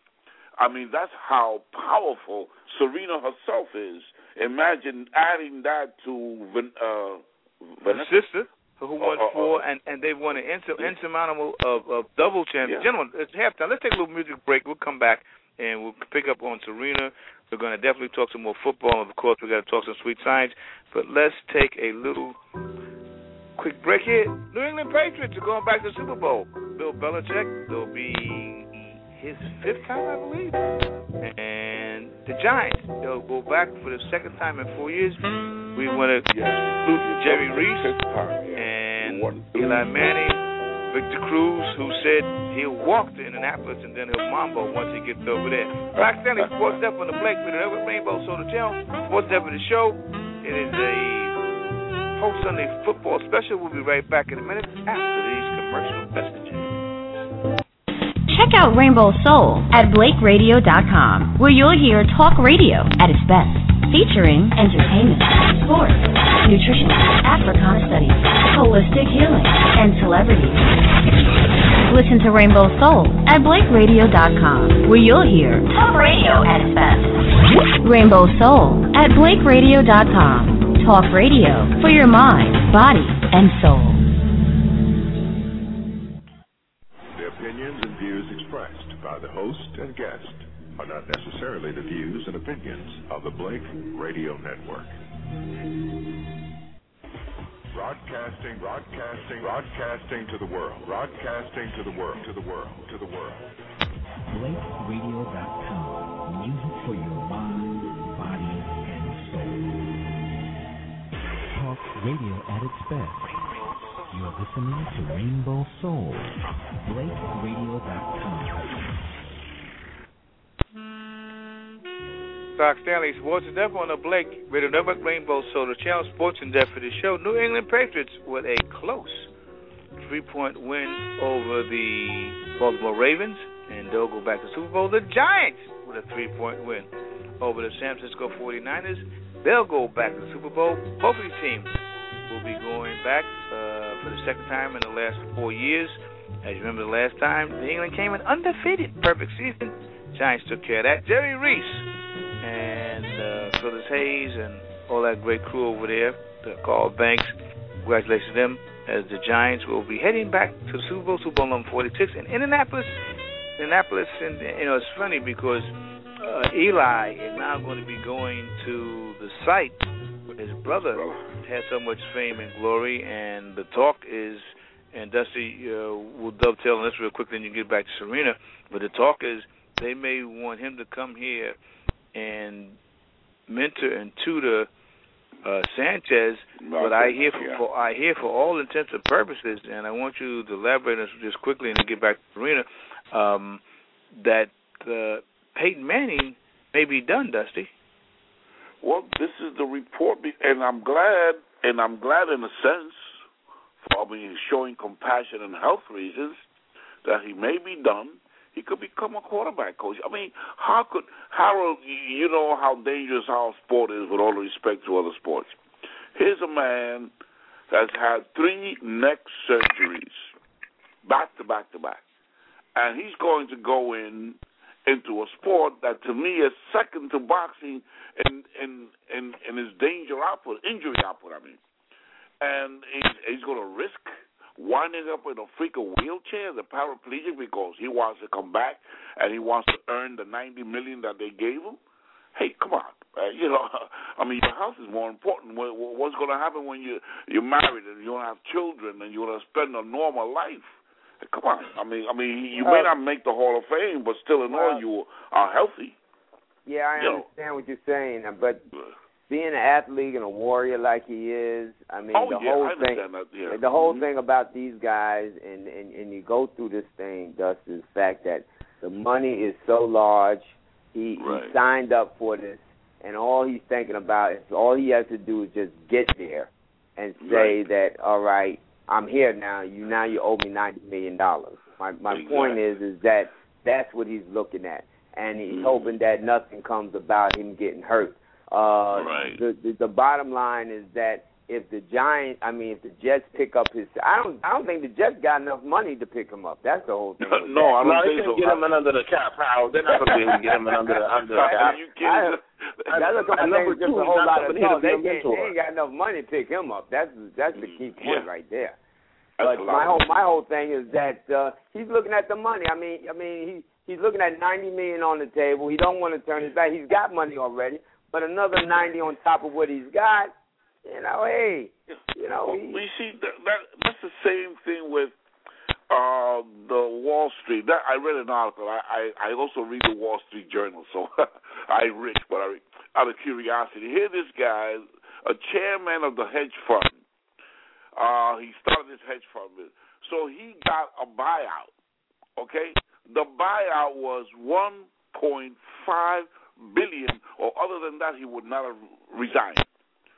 I mean, that's how powerful Serena herself is. Imagine adding that to uh, Vanessa. Her sister. Who won uh, uh, four, and, and they've won an insur- insurmountable of, of double champion. Yeah. Gentlemen, it's halftime. Let's take a little music break. We'll come back, and we'll pick up on Serena. We're going to definitely talk some more football, and, of course, we've got to talk some sweet science. But let's take a little quick break here. New England Patriots are going back to the Super Bowl. Bill Belichick will be his fifth time, I believe. And the Giants, they'll go back for the second time in four years. We want to salute Jerry Reese and Eli Manning, Victor Cruz, who said he'll walk to Indianapolis and then he'll mambo once he gets over there. Doc Stanley, Sports Dev on the Blake with the Rainbow Soda Channel, Sports Dev of the show. It is a post Sunday football special. We'll be right back in a minute after these commercial messages. Check out Rainbow Soul at blake radio dot com, where you'll hear talk radio at its best, featuring entertainment, sports, nutrition, Africana studies, holistic healing, and celebrities. Listen to Rainbow Soul at blake radio dot com, where you'll hear talk radio at its best. Rainbow Soul at blake radio dot com, talk radio for your mind, body, and soul. By the host and guest are not necessarily the views and opinions of the Blake Radio Network. Broadcasting, broadcasting, broadcasting to the world, broadcasting to the world, to the world, to the world. blake radio dot com, music for your mind, body, and soul. Talk radio at its best. You're listening to Rainbow Soul, blake radio dot com. Doc Stanley, Sports and Depth on the Blake Radio Network, Rainbow Solar Channel, Sports and Depth for the show. New England Patriots with a close three-point win over the Baltimore Ravens, and they'll go back to the Super Bowl. The Giants with a three-point win over the San Francisco forty-niners. They'll go back to the Super Bowl. Both of these teams will be going back uh, for the second time in the last four years. As you remember the last time, New England came in undefeated, perfect season. Giants took care of that. Jerry Reese and uh, Phyllis Hayes and all that great crew over there, the Carl Banks, congratulations to them, as the Giants will be heading back to the Super Bowl, Super Bowl number forty-six in Indianapolis. Indianapolis, and you know, it's funny because uh, Eli is now going to be going to the site where his brother had so much fame and glory, and the talk is, and Dusty uh, will dovetail on this real quick, then you get back to Serena, but the talk is they may want him to come here and mentor and tutor uh, Sanchez, no, but I hear for, yeah. for I hear for all intents and purposes, and I want you to elaborate on this just quickly and then get back to Serena, um, that uh, Peyton Manning may be done, Dusty. Well, this is the report, and I'm glad, and I'm glad in a sense, for being showing compassion and health reasons, that he may be done, he could become a quarterback coach. I mean, how could Harold? You know how dangerous our sport is, with all respect to other sports. Here's a man that's had three neck surgeries, back to back to back, and he's going to go in into a sport that, to me, is second to boxing in in in, in his danger output, injury output. I mean, and he's, he's going to risk winding up in a freaking wheelchair, the paraplegic, because he wants to come back and he wants to earn the ninety million dollars that they gave him. Hey, come on. Uh, you know, I mean, your health is more important. What's going to happen when you, you're married and you don't have children and you want to spend a normal life? Hey, come on. I mean, I mean, you may not make the Hall of Fame, but still in all, you are healthy. Yeah, I you understand know. what you're saying, but being an athlete and a warrior like he is, I mean, oh, the yeah, whole I thing, that, yeah. the whole mm-hmm. thing about these guys, and, and, and you go through this thing, Dust, is the fact that the money is so large. He, right. he signed up for this, and all he's thinking about is all he has to do is just get there and say right. that, all right, I'm here now. You now you owe me ninety million dollars. My my exactly. point is is that that's what he's looking at, and he's mm. hoping that nothing comes about him getting hurt. Uh, right. the, the the bottom line is that if the Giants, I mean, if the Jets pick up his, I don't, I don't think the Jets got enough money to pick him up. That's the whole thing. no, no I don't no, think they so. Get him under the cap, Howard. They're not going to be able to get him under the under the cap. Are you kidding? I, that's what I think. Just a whole lot of talk. They, they, they ain't got enough money to pick him up. That's that's the key point yeah. right there. That's but my whole my whole thing is that uh, he's looking at the money. I mean, I mean he he's looking at ninety million on the table. He don't want to turn his back. He's got money already, but another ninety on top of what he's got. You know, hey, you know. He, we see that, that that's the same thing with uh, the Wall Street. That, I read an article. I, I, I also read the Wall Street Journal, so I'm rich, but I, out of curiosity, here this guy, a chairman of the hedge fund. Uh, he started this hedge fund, so he got a buyout. Okay, the buyout was one point five billion dollars, or other than that, he would not have resigned.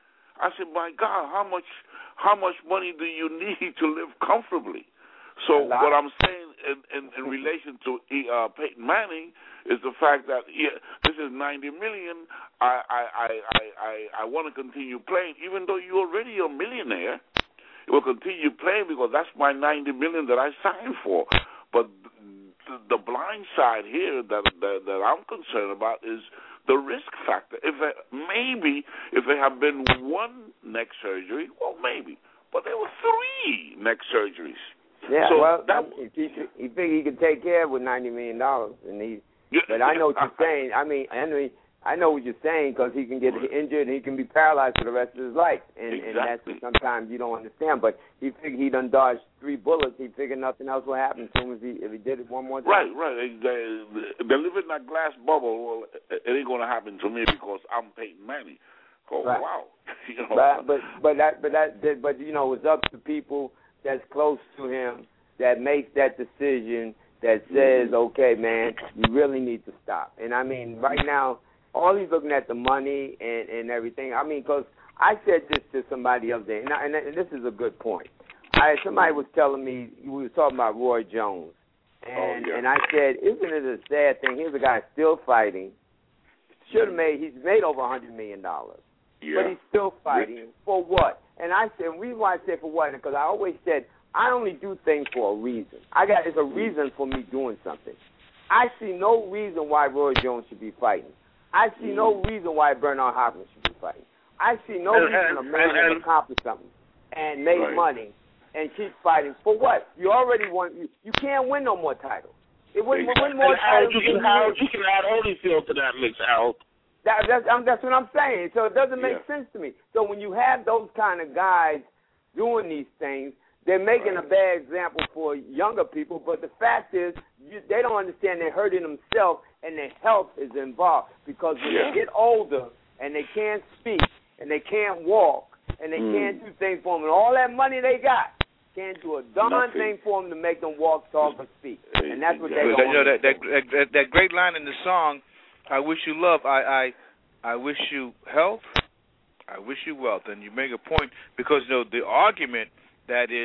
I said, my God, how much how much money do you need to live comfortably? So what I'm saying in, in, in relation to uh, Peyton Manning is the fact that yeah, this is ninety million dollars. I I, I, I, I, I want to continue playing, even though you're already a millionaire. It will continue playing because that's my ninety million dollars that I signed for. But the, the blind side here that, that that I'm concerned about is the risk factor. If it, maybe if there had been one neck surgery, well, maybe, but there were three neck surgeries. Yeah, so well, that, he, he figured he could take care of with ninety million dollars, and he. Yeah, but I know what you're saying. I mean, I mean, I know what you're saying because he can get injured and he can be paralyzed for the rest of his life, and, exactly. and that's what sometimes you don't understand. But he figured he done dodged three bullets. He figured nothing else would happen to him if he if he did it one more time. Right, right. They, they live in that glass bubble. Well, it ain't going to happen to me because I'm Peyton Manning. Oh right. wow, you know. But but but that but that but you know it's up to people that's close to him that makes that decision that says, okay, man, you really need to stop. And I mean, right now, all he's looking at the money and, and everything. I mean, because I said this to somebody the other day, and, I, and this is a good point. I somebody was telling me, we were talking about Roy Jones, and oh, yeah. and I said, isn't it a sad thing? Here's a guy still fighting. Should have made. He's made over a hundred million dollars, yeah. but he's still fighting Rich. For what? And I said, the reason why I said for what, because I always said I only do things for a reason. I got it's a reason for me doing something. I see no reason why Roy Jones should be fighting. I see no reason why Bernard Hopkins should be fighting. I see no and, reason and, a man and, has accomplished something and made right. money and keep fighting for what? You already won. You, you can't win no more titles. It win, exactly. win more and titles. You can, Harold, you can add Holyfield to that mix, Harold. That, that's, I'm, that's what I'm saying. So it doesn't make yeah. sense to me. So when you have those kind of guys doing these things, they're making right. a bad example for younger people. But the fact is, you, they don't understand they're hurting themselves and their health is involved. Because when yeah. they get older and they can't speak and they can't walk and they mm. can't do things for them, and all that money they got, can't do a darn Nothing. thing for them to make them walk, talk, or speak. And that's what they But don't you know, that, that, understand. that, that, that great line in the song, I wish you love, I, I, I wish you health, I wish you wealth. And you make a point because, you know, the argument that is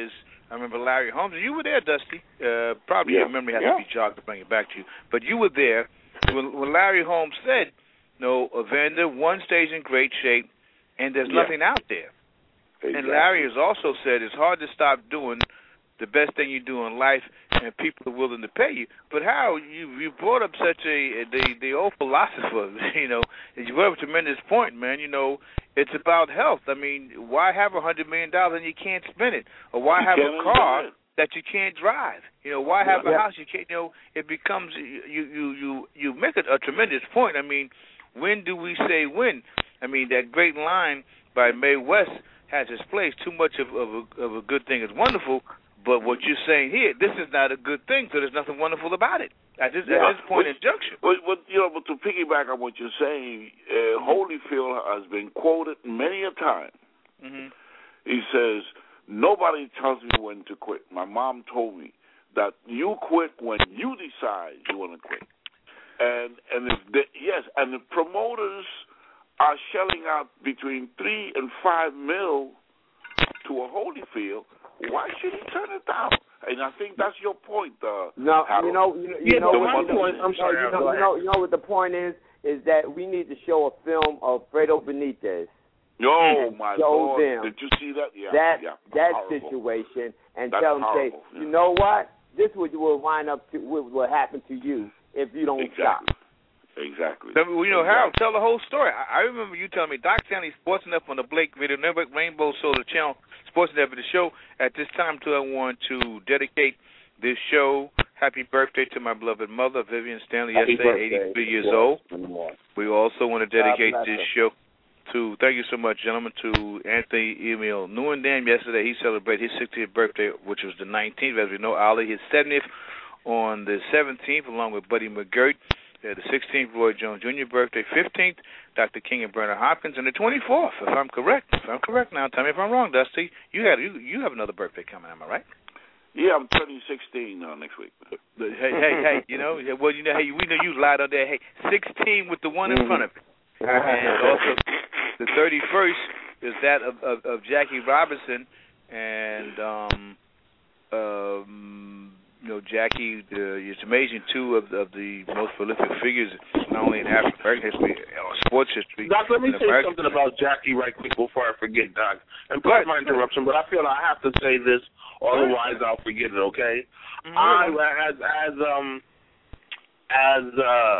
I remember Larry Holmes. You were there, Dusty. Uh, probably yeah. your memory has yeah. to be jogged to bring it back to you. But you were there when, when Larry Holmes said, no, Evander, one stays in great shape, and there's yeah. nothing out there. Exactly. And Larry has also said it's hard to stop doing the best thing you do in life, and people are willing to pay you. But how you you brought up such a the the old philosopher, you know, you brought up a tremendous point, man. You know, it's about health. I mean, why have a hundred million dollars and you can't spend it, or why you have a car that you can't drive? You know, why have yeah. a house you can't? You know, it becomes you you you you make a, a tremendous point. I mean, when do we say when? I mean, that great line by Mae West has its place. Too much of of a, of a good thing is wonderful. But what you're saying here, this is not a good thing, so there's nothing wonderful about it at this, yeah. at this point in junction. But, but, you know, but to piggyback on what you're saying, uh, Holyfield has been quoted many a time. Mm-hmm. He says, nobody tells me when to quit. My mom told me that you quit when you decide you want to quit. And, and if they, yes, and the promoters are shelling out between three and five mil to a Holyfield, why should he turn it down? And I think that's your point. Uh, no, Harold. you know, you know, you yeah, know, my you know, point. I'm sorry. You know, you know, you know what the point is? Is that we need to show a film of Fredo Benitez. Oh my show Lord! them Did you see that? Yeah, that yeah. that horrible. situation, and That's tell them, horrible, say, yeah. you know what? This would will wind up to what will happen to you if you don't exactly. stop. Exactly. So, you know, exactly. Harold, tell the whole story. I, I remember you telling me Doc Stanley Sports Enough on the Blake Radio Network, Rainbow Solar Channel, Sports Enough, the show. At this time, too, I want to dedicate this show. Happy birthday to my beloved mother, Vivian Stanley, Happy yesterday, birthday. eighty-three years Yeah. old. We also want to dedicate bless this her. show to, thank you so much, gentlemen, to Anthony Emil Newendam. Yesterday, he celebrated his sixtieth birthday, which was the nineteenth. As we know, Ali, his seventieth on the seventeenth, along with Buddy McGirt. Uh, the sixteenth, Roy Jones Junior birthday. fifteenth, Doctor King and Bernard Hopkins. And the twenty-fourth, if I'm correct. If I'm correct now, tell me if I'm wrong, Dusty. You had you, you have another birthday coming, am I right? Yeah, I'm turning sixteen uh, next week. Hey, hey, hey, you know, well, you know, hey, we know you lied on there. Hey, sixteen with the one in front of it. And also, the thirty-first is that of, of, of Jackie Robinson. And, um, um, you know, Jackie, uh, it's amazing, two of, of the most prolific figures, not only in African American history, or sports history. Doc, let me say American something history. about Jackie right quick before I forget, Doc. And pardon my interruption, but I feel I have to say this, otherwise I'll forget it, okay? Mm-hmm. I, as, as, um, as, uh,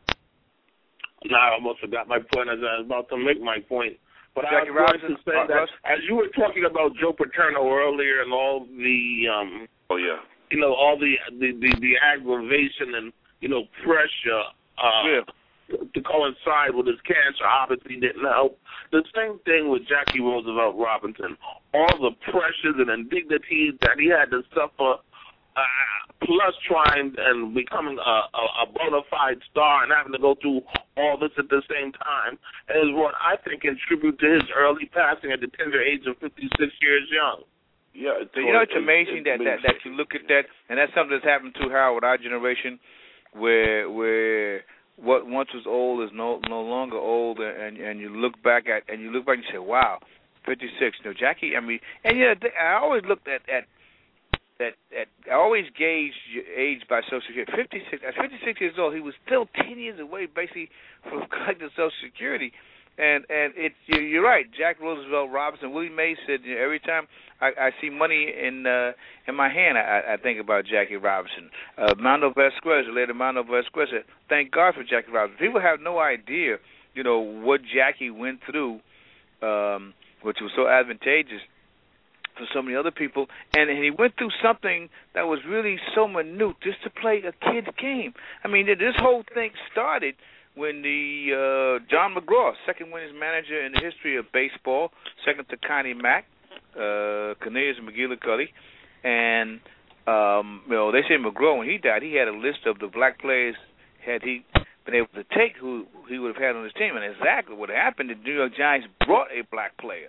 now I almost forgot my point as I was about to make my point. But Jackie I was Robinson, going to say uh, that Russ? as you were talking about Joe Paterno earlier and all the, um, Oh yeah. you know, all the the, the, the aggravation and, you know, pressure uh, Yeah. to, to coincide with his cancer obviously didn't help. The same thing with Jackie Roosevelt Robinson. All the pressures and indignities that he had to suffer, uh, plus trying and becoming a, a, a bona fide star and having to go through all this at the same time, is what I think contributed to his early passing at the tender age of fifty-six years young. Yeah, it's So, you know, it's it's- amazing it's that, that, that you look at that, and that's something that's happened to Harold with our generation, where where what once was old is no no longer old, and and you look back at and you look back and you say, wow, fifty-six. You know, Jackie. I mean, and yeah, I always looked at at that at I always gauged age by Social Security. fifty-six at fifty-six years old, he was still ten years away, basically, from collecting Social Security. And and it's you're right. Jack Roosevelt Robinson, Willie Mays said, you know, every time I, I see money in uh, in my hand, I, I think about Jackie Robinson. Uh, Mando Vasquez, later Mando Vasquez said, thank God for Jackie Robinson. People have no idea, you know, what Jackie went through, um, which was so advantageous for so many other people. And he went through something that was really so minute, just to play a kid's game. I mean, this whole thing started when the uh, John McGraw, second winningest manager in the history of baseball, second to Connie Mack, uh, Cornelius McGillicuddy, and um, you know, they say McGraw, when he died, he had a list of the black players had he been able to take who he would have had on his team, and exactly what happened, the New York Giants brought a black player,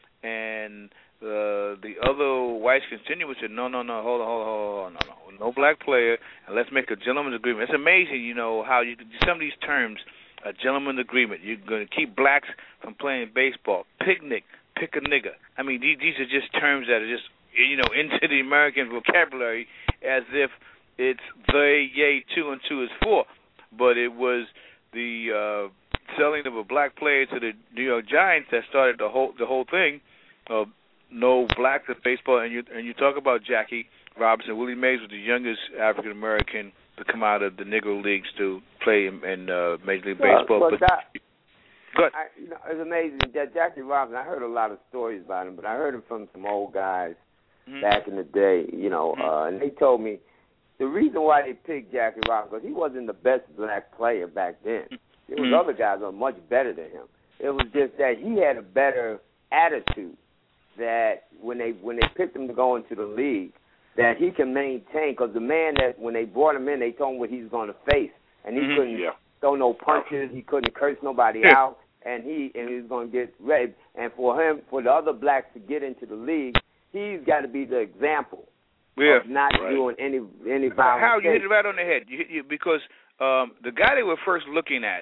and Uh, the other whites continued said, no, no, no, hold on, hold on, hold on, no, no, no black player, and let's make a gentleman's agreement. It's amazing, you know, how you some of these terms, a gentleman's agreement. You're going to keep blacks from playing baseball. Picnic, pick a nigger. I mean, these, these are just terms that are just you know, into the American vocabulary as if it's the yay two and two is four, but it was the uh, selling of a black player to the New York Giants that started the whole the whole thing. Uh, no blacks in baseball, and you and you talk about Jackie Robinson. Willie Mays was the youngest African American to come out of the Negro Leagues to play in, in uh, Major League well, Baseball. Well, but that, Good. I, you know, it's amazing that Jackie Robinson. I heard a lot of stories about him, but I heard him from some old guys mm-hmm. back in the day. You know, mm-hmm. uh, and they told me the reason why they picked Jackie Robinson because he wasn't the best black player back then. There was mm-hmm. other guys that were much better than him. It was just that he had a better attitude. That when they when they picked him to go into the league, that he can maintain. Because the man that when they brought him in, they told him what he's going to face, and he mm-hmm. couldn't yeah. throw no punches. He couldn't curse nobody yeah. out, and he and he was going to get ready. And for him, for the other blacks to get into the league, he's got to be the example yeah. of not right. doing any any violence. How you hit it right on the head? You, you, because um, the guy they were first looking at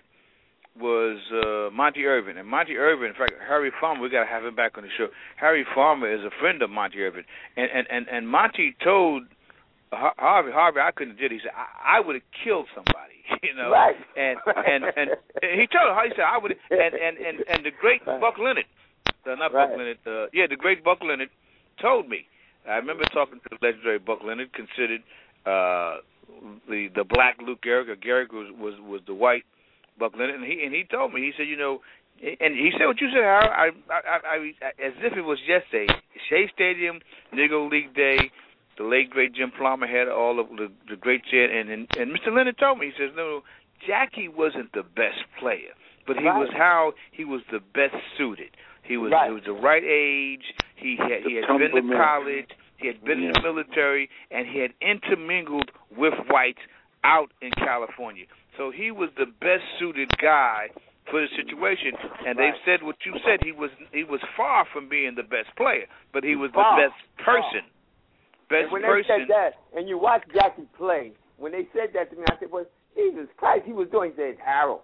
was uh, Monty Irvin. And Monty Irvin, in fact, Harry Farmer, we got to have him back on the show. Harry Farmer is a friend of Monty Irvin. And and, and, and Monty told Harvey, Harvey, I couldn't do it. He said, I, I would have killed somebody, you know. Right. And, and, and, and he told him, he said, I would have, and, and, and, and the great right. Buck Leonard, uh, not right. Buck Leonard, uh, yeah, the great Buck Leonard told me. I remember talking to the legendary Buck Leonard, considered uh, the the black Lou Gehrig, or Gehrig was, was, was the white Buck Leonard, and he and he told me, he said, you know, and he said what you said, Harold, I, I, I, I, as if it was yesterday. Shea Stadium, Negro League Day, the late great Jim Plummer had all of the, the great chat, and, and and Mister Leonard told me, he says, no, Jackie wasn't the best player, but he right. was how he was the best suited. He was right. he was the right age. He had the he had been to college. He had been yeah. in the military, and he had intermingled with whites out in California. So he was the best-suited guy for the situation. And right. they've said what you said. He was he was far from being the best player, but he was far. the best person. Far. Best and when person. they said that, and you watch Jackie play, when they said that to me, I said, well, Jesus Christ, he was doing, he said, Harold,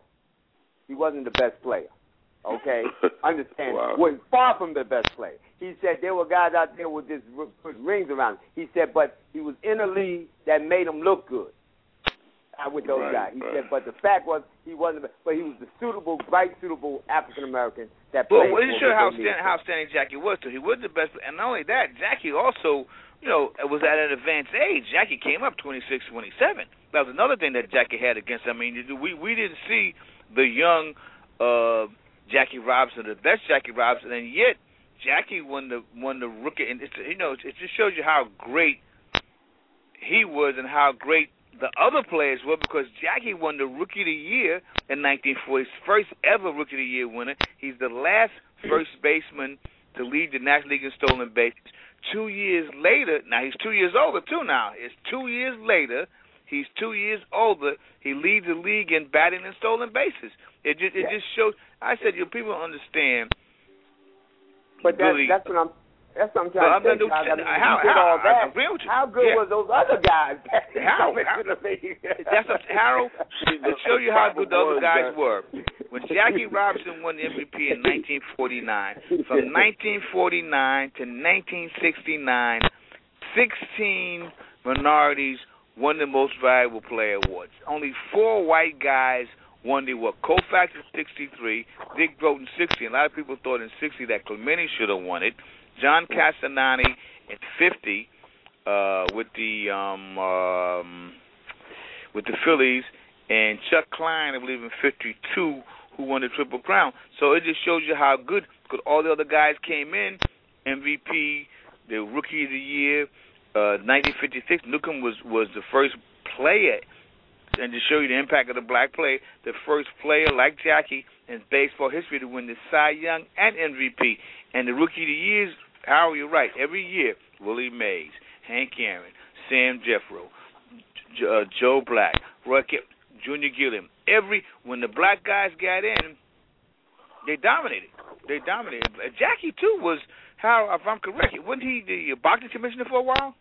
he wasn't the best player. Okay? Understand. Wow. Was far from the best player. He said there were guys out there with just put rings around him. He said, but he was in a league that made him look good. With those right, guys, he right. said, but the fact was he wasn't, but he was the suitable, right, suitable African American that well, played. Well, it for showed how Stanley, standing, how standing Jackie was. So he was the best, and not only that, Jackie also, you know, was at an advanced age. Jackie came up twenty-six, twenty-seven. That was another thing that Jackie had against. I mean, we we didn't see the young uh, Jackie Robinson, the best Jackie Robinson, and yet Jackie won the won the rookie. And it's, you know, it just shows you how great he was and how great the other players were, because Jackie won the Rookie of the Year in nineteen forty, first ever Rookie of the Year winner. He's the last first baseman to lead the National League in stolen bases. Two years later, now he's two years older too now. It's two years later, he's two years older, he leads the league in batting and stolen bases. It just, it just shows, I said, you people understand. But that's, really, that's what I'm That's what I'm well, trying I'm to say. I mean, how, you did how, all that. I agree with you. How good yeah. was those other guys? Harold, Harold, that's a, Harold, to show you how good the other guys were. When Jackie Robinson won the M V P in nineteen forty-nine, from nineteen forty-nine to nineteen sixty-nine, sixteen minorities won the Most Valuable Player awards. Only four white guys won the award. Koufax in sixty-three, Dick Groat in sixty. A lot of people thought in sixty that Clemente should have won it. John Castellani in fifty uh, with the um, um, with the Phillies, and Chuck Klein, I believe, in fifty-two, who won the Triple Crown. So it just shows you how good, because all the other guys came in, M V P, the Rookie of the Year, uh, nineteen fifty-six. Newcomb was, was the first player, and to show you the impact of the black player, the first player like Jackie in baseball history to win the Cy Young and M V P. And the Rookie of the Years, Howard, you're right, every year, Willie Mays, Hank Aaron, Sam Jeffro, uh, Joe Black, Roy Kemp, Junior Gilliam. Every, when the black guys got in, they dominated. They dominated. Uh, Jackie, too, was, how, if I'm correct, wasn't he the boxing commissioner for a while?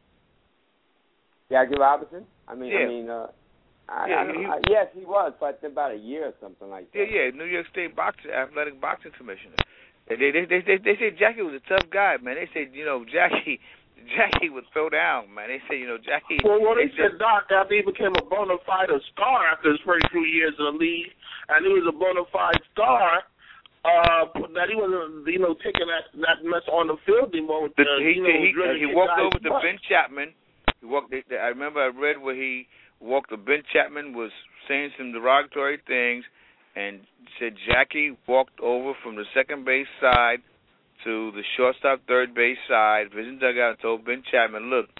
Jackie Robinson? I mean, yeah. I mean, uh, I, yeah, I don't, he, I, yes, he was, but about a year or something like that. Yeah, yeah, New York State boxing, athletic boxing commissioner. They, they, they, they, they said Jackie was a tough guy, man. They said, you know, Jackie, Jackie would throw down, man. They say, you know, Jackie. Well, well they, they said Doc after he became a bona fide star after his first few years in the league, and he was a bona fide star. Uh, that he wasn't, you know, taking that that mess on the field anymore. With the, he you know, he, he, he walked over to butt. Ben Chapman. He walked. I remember I read where he walked to Ben Chapman, was saying some derogatory things, and said Jackie walked over from the second base side to the shortstop third base side, vision dugout, and told Ben Chapman, look,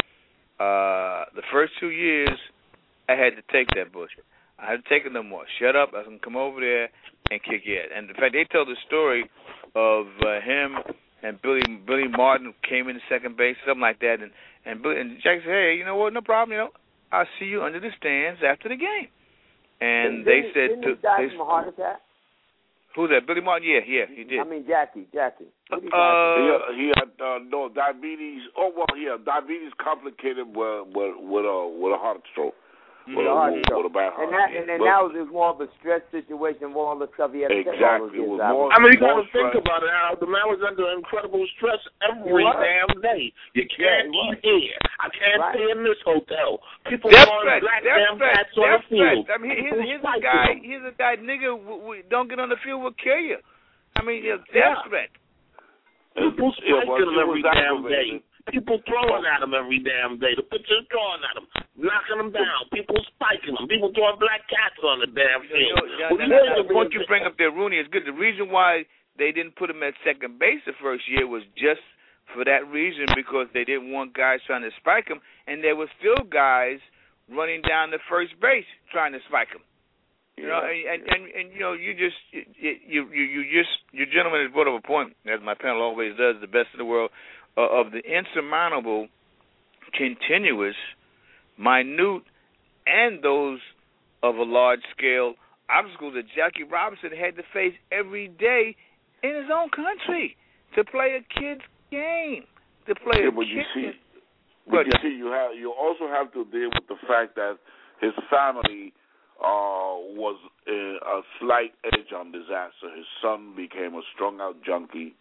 uh, the first two years I had to take that bullshit. I had to take it no more. Shut up. I can come over there and kick it. And in fact, they tell the story of uh, him and Billy Billy Martin came in second base, something like that, and and, Billy, and Jack said, hey, you know what? No problem. You know, I'll see you under the stands after the game. And didn't, they said, didn't he die they, from a heart attack? Who's that? Billy Martin? Yeah, yeah, he did. I mean Jackie, Jackie. Uh, he, he had uh, no diabetes. Oh well, yeah, diabetes complicated with with with a with a heart stroke. With a, a heart with, stroke. With a bad heart. And that and then but, that was just more of a stress situation with all the stuff he had to take all those exactly. years It was out. more, I mean, you got more to think stress. about it. How the man was under incredible stress every What? damn day. You can't Yeah, eat here. I can't Right. stay in this hotel. People Death throwing threat, black death damn threat, cats on the death field. threat. I mean, here's, People here's a spiking guy, them. here's a guy, nigga, w- w- don't get on the field, will kill you. I mean, you know, Yeah. death threat. People Yeah, spiking well, them it every was damn aggravated. day. People throwing at them every damn day. The pitchers throwing at them, knocking them down. People spiking them. People throwing black cats on the damn You field. know, yeah, Well, now, you now, know, now, the point you bring up there, Rooney, is good. The reason why they didn't put him at second base the first year was just for that reason, because they didn't want guys trying to spike him, and there were still guys running down the first base trying to spike him. You know, and, and, and and you know, you just you you you just your gentleman has brought up a point, as my panel always does, the best in the world, uh, of the insurmountable, continuous, minute, and those of a large scale obstacles that Jackie Robinson had to face every day in his own country to play a kid's game, to play Yeah, a but you kid's see, game. but you see, you have you also have to deal with the fact that his family uh, was a, a slight edge on disaster. His son became a strung-out junkie.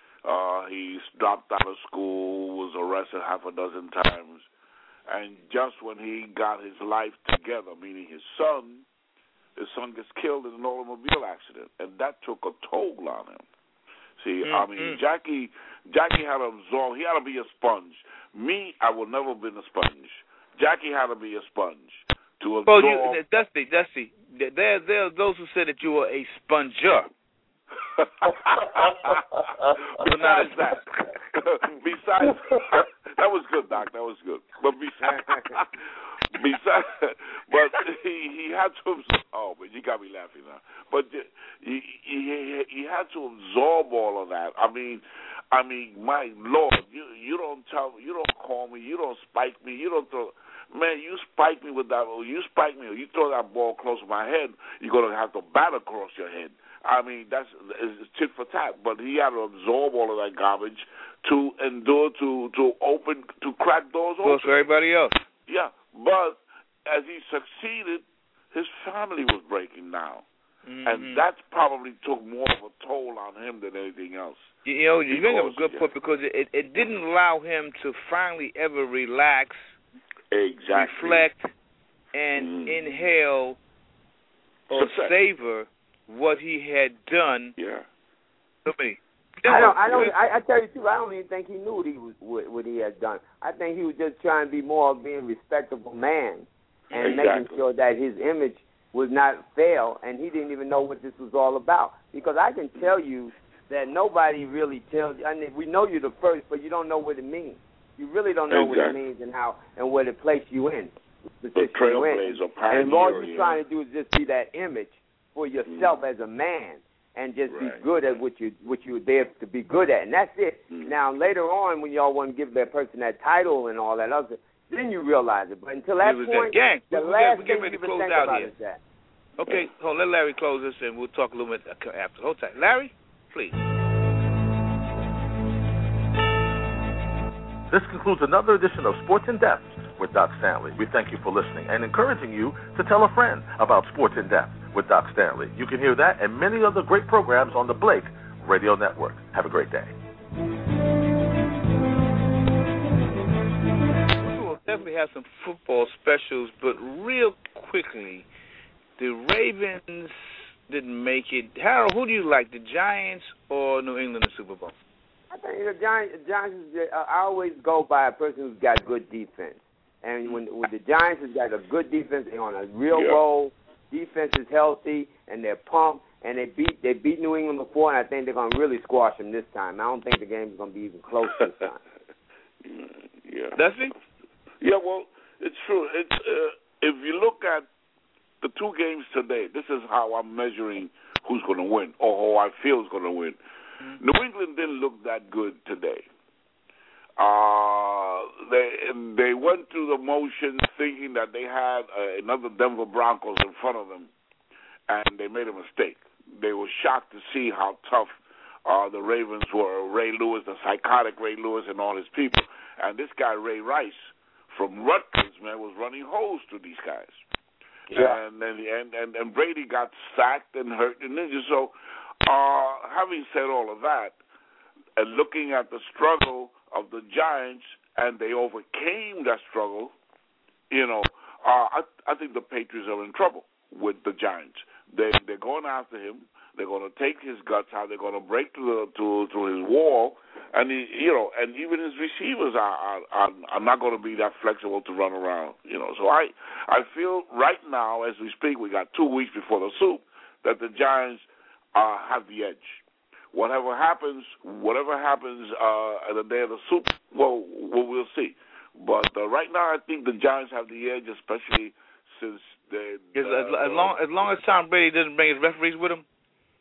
Uh, he dropped out of school, was arrested half a dozen times, and just when he got his life together, meaning his son, his son gets killed in an automobile accident, and that took a toll on him. See, mm-hmm. I mean, Jackie, Jackie had to absorb. He had to be a sponge. Me, I would never have been a sponge. Jackie had to be a sponge to absorb. Well, you, Dusty, Dusty, there, there are those who say that you were a sponger. Besides that, besides that was good, Doc. That was good. But besides, besides, but he he had to. Oh, but you got me laughing now. But he he he had to absorb all of that. I mean, I mean, my Lord, you you don't tell me, you don't call me, you don't spike me, you don't throw. Man, you spike me with that, or you spike me, or you throw that ball close to my head, you're gonna have to bat across your head. I mean, that's it's tit for tat. But he had to absorb all of that garbage to endure, to to open, to crack doors open. For everybody else. Yeah, but as he succeeded, his family was breaking down, mm-hmm. and that probably took more of a toll on him than anything else. You know, you bring up a good yeah. point, because it it didn't allow him to finally ever relax, exactly, reflect, and mm. inhale or Success. savor what he had done. Yeah. To me. I don't. I don't. I, I tell you the truth. I don't even think he knew what he was what, what he had done. I think he was just trying to be more of being a respectable man and exactly. making sure that his image was not fail, and he didn't even know what this was all about. Because I can tell you that nobody really tells you. I mean, we know you're the first, but you don't know what it means. You really don't know exactly. what it means and how and what it placed you in. The trailblazer, pioneer. And all you're trying to do is just be that image for yourself mm. as a man, and just right. be good at what you what you're there to be good at, and that's it. Mm. Now later on, when y'all want to give that person that title and all that other, then you realize it. But until that point, gang. the we, last we thing ready you to even close think out about here. is that. Okay, hold on, let Larry close this, and we'll talk a little bit after. Hold tight, Larry, please. This concludes another edition of Sports in Depth with Doc Stanley. We thank you for listening and encouraging you to tell a friend about Sports in Depth with Doc Stanley. You can hear that and many other great programs on the Blake Radio Network. Have a great day. definitely have some football specials, but real quickly, the Ravens didn't make it. Harold, who do you like, the Giants or New England in the Super Bowl? I think the Giants. Giants. Uh, I always go by a person who's got good defense, and when when the Giants has got a good defense, they're on a real yeah. roll. Defense is healthy, and they're pumped, and they beat they beat New England before, and I think they're gonna really squash them this time. I don't think the game's gonna be even close this time. Yeah. Does he? Yeah. Well, it's true. It's uh, if you look at the two games today, this is how I'm measuring who's going to win or who I feel is going to win. Mm-hmm. New England didn't look that good today. Uh, they they went through the motions thinking that they had uh, another Denver Broncos in front of them, and they made a mistake. They were shocked to see how tough uh, the Ravens were. Ray Lewis, the psychotic Ray Lewis, and all his people. And this guy, Ray Rice, from Rutgers, man, was running holes to these guys. Yeah. And, and and and and Brady got sacked and hurt and injured. So, uh, having said all of that, and looking at the struggle of the Giants, and they overcame that struggle, you know, uh, I I think the Patriots are in trouble with the Giants. They they're going after him. They're going to take his guts out. They're going to break through the, to to his wall, and he, you know, and even his receivers are, are are are not going to be that flexible to run around. You know, so I I feel right now as we speak, we got two weeks before the Soup, that the Giants uh, have the edge. Whatever happens, whatever happens uh, at the day of the Soup, well, well we'll see. But uh, right now, I think the Giants have the edge, especially since they. Uh, as, as long as long as Tom Brady doesn't bring his referees with him.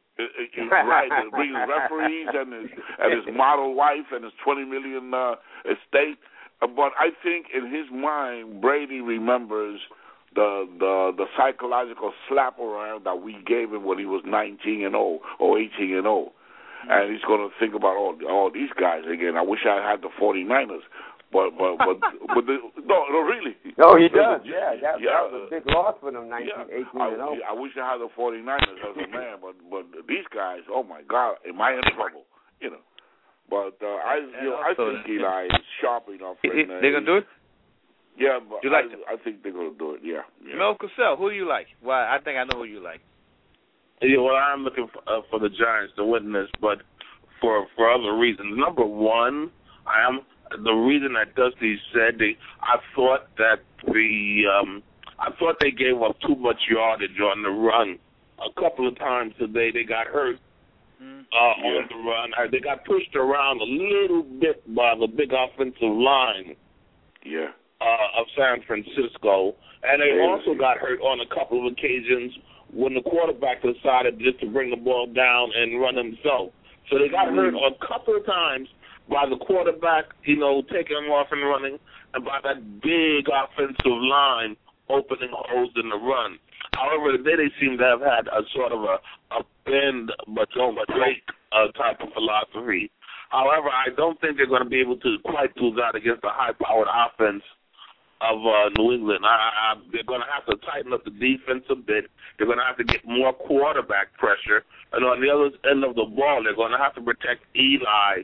Right, he brings referees and his and his model wife and his twenty million uh, estate. But I think in his mind, Brady remembers the the the psychological slap around that we gave him when he was nineteen and oh or eighteen and oh, and he's going to think about all all these guys again. I wish I had the forty-niners. But but but but the, no no really no he does yeah that, yeah, that was a big loss for them nineteen yeah, eighteen I, and oh. I wish I had the forty-niners as a man but but these guys, oh my God, am I in trouble, you know? But uh, I you know, I think Eli is sharp enough. It, uh, they're gonna do it. Yeah, but you like I, I think they're gonna do it. Yeah. yeah. Mel Cassell, who do you like? Well, I think I know who you like. Yeah, well, I'm looking for, uh, for the Giants to win this, but for for other reasons. Number one, I am. The reason that Dusty said they, I thought that the, um, I thought they gave up too much yardage on the run. A couple of times today they got hurt uh, yeah. on the run. They got pushed around a little bit by the big offensive line. Yeah. Uh, of San Francisco, and they also got hurt on a couple of occasions when the quarterback decided just to bring the ball down and run himself. So they got hurt a couple of times by the quarterback, you know, taking them off and running, and by that big offensive line opening holes in the run. However, today they seem to have had a sort of a, a bend but don't break uh, type of philosophy. However, I don't think they're going to be able to quite do that against the high-powered offense of uh, New England. I, I, they're going to have to tighten up the defense a bit. They're going to have to get more quarterback pressure. And on the other end of the ball, they're going to have to protect Eli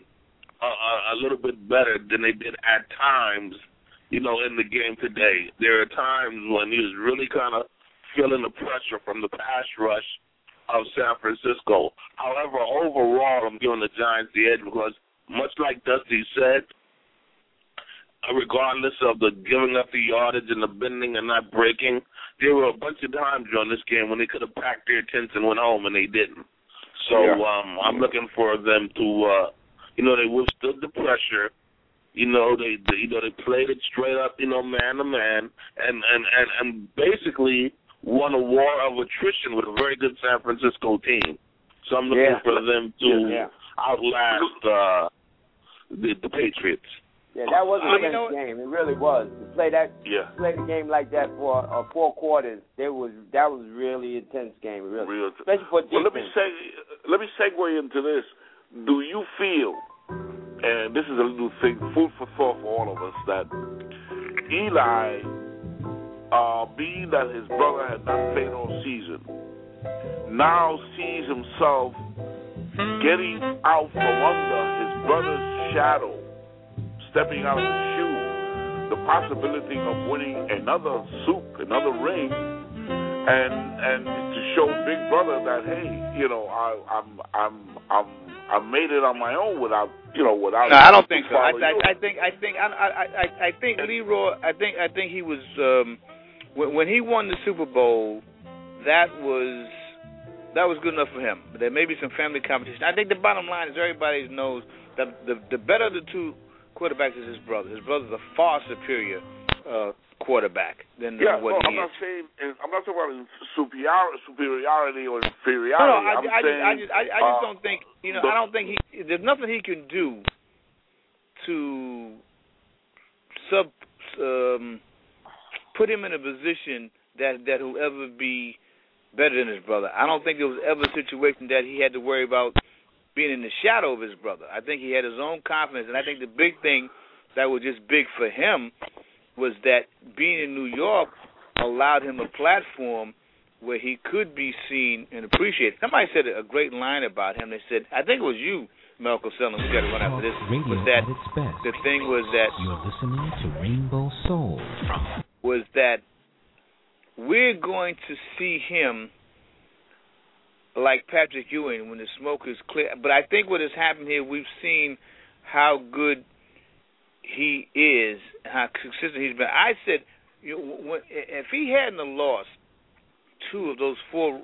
Uh, a little bit better than they did at times, you know, in the game today. There are times when he was really kind of feeling the pressure from the pass rush of San Francisco. However, overall, I'm giving the Giants the edge because, much like Dusty said, regardless of the giving up the yardage and the bending and not breaking, there were a bunch of times during this game when they could have packed their tents and went home, and they didn't. So yeah. um, I'm looking for them to uh, You know, they withstood the pressure. You know, they, they you know they played it straight up, you know, man to man, and and, and, and basically won a war of attrition with a very good San Francisco team. So I'm looking yeah. for them to yeah. outlast uh, the, the Patriots. Yeah, that was a uh, tense you know, game. It really was. To play that, yeah. play the game like that for uh, four quarters, there was that was really a tense game. Really, Real t- especially for defense. Well, let me seg let me segue into this. Do you feel, and this is a little thing, food for thought for all of us, that Eli, uh, being that his brother had not played all season, now sees himself getting out from under his brother's shadow, stepping out of his shoe, the possibility of winning another soup, another ring, and and to show Big Brother that, hey, you know, I, I'm I'm I'm I made it on my own without, you know, without. No, I don't think so. I, I, I think I think I I I think Leroy. I think I think he was um, when, when he won the Super Bowl. That was that was good enough for him. But there may be some family competition. I think the bottom line is everybody knows that the the better of the two quarterbacks is his brother. His brother's a far superior uh, quarterback than yeah, what no, he I'm is. not saying I'm not talking about superior, superiority or inferiority. No, no, I, I'm I, saying, I just, I, I just uh, don't think you know. the, I don't think he. There's nothing he can do to sub um, put him in a position that that will ever be better than his brother. I don't think there was ever a situation that he had to worry about being in the shadow of his brother. I think he had his own confidence, and I think the big thing that was just big for him was that being in New York allowed him a platform where he could be seen and appreciated. Somebody said a great line about him. They said, I think it was you, Malcolm Selden, we got to run after this, was that the thing was that you're listening to Rainbow Soul. Was that we're going to see him like Patrick Ewing when the smoke is clear. But I think what has happened here, we've seen how good he is, how consistent he's been. I said, you know, when, if he hadn't lost two of those four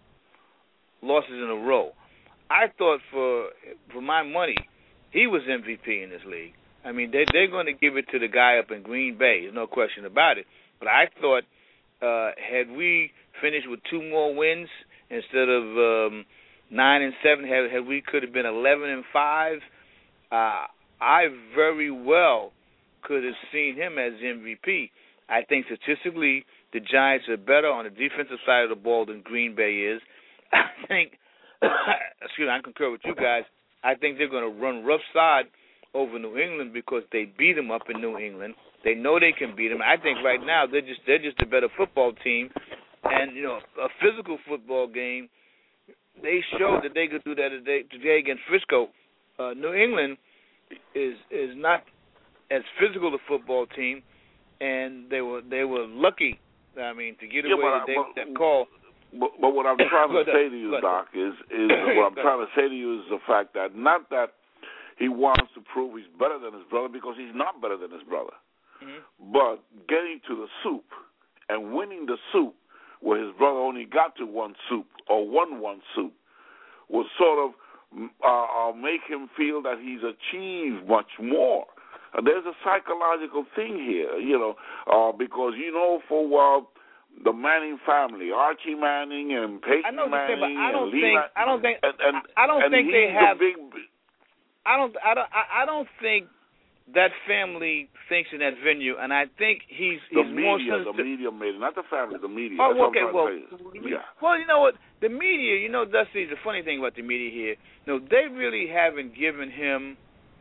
losses in a row, I thought for for my money, he was M V P in this league. I mean, they, they're going to give it to the guy up in Green Bay. There's no question about it. But I thought uh, had we finished with two more wins instead of um, nine and seven, had, had we could have been eleven and five, uh, I very well could have seen him as M V P. I think statistically the Giants are better on the defensive side of the ball than Green Bay is. I think, excuse me, I concur with you guys. I think they're going to run roughside over New England because they beat them up in New England. They know they can beat them. I think right now they're just they're just a better football team, and you know a physical football game. They showed that they could do that today, today against Frisco. Uh, New England is is not as physical a football team, and they were they were lucky. I mean, to get away yeah, with but, that call. But, but what I'm trying to say to you, Doc, is is what I'm trying to say to you is the fact that not that he wants to prove he's better than his brother, because he's not better than his brother. Mm-hmm. But getting to the soup and winning the soup where his brother only got to one soup or won one soup will sort of uh, make him feel that he's achieved much more. And there's a psychological thing here, you know, uh, because, you know, for uh, the Manning family, Archie Manning and Peyton I know Manning, saying, but I don't and Lee think Man- I don't think and, and, I don't and think they have. The big, I don't I don't I don't think that family thinks in that venue, and I think he's he's the more media, sensitive. the media made it, not the family, the media. Oh, That's okay, what well, yeah. well, you know what? The media, you know, Dusty, the funny thing about the media here, no, they really haven't given him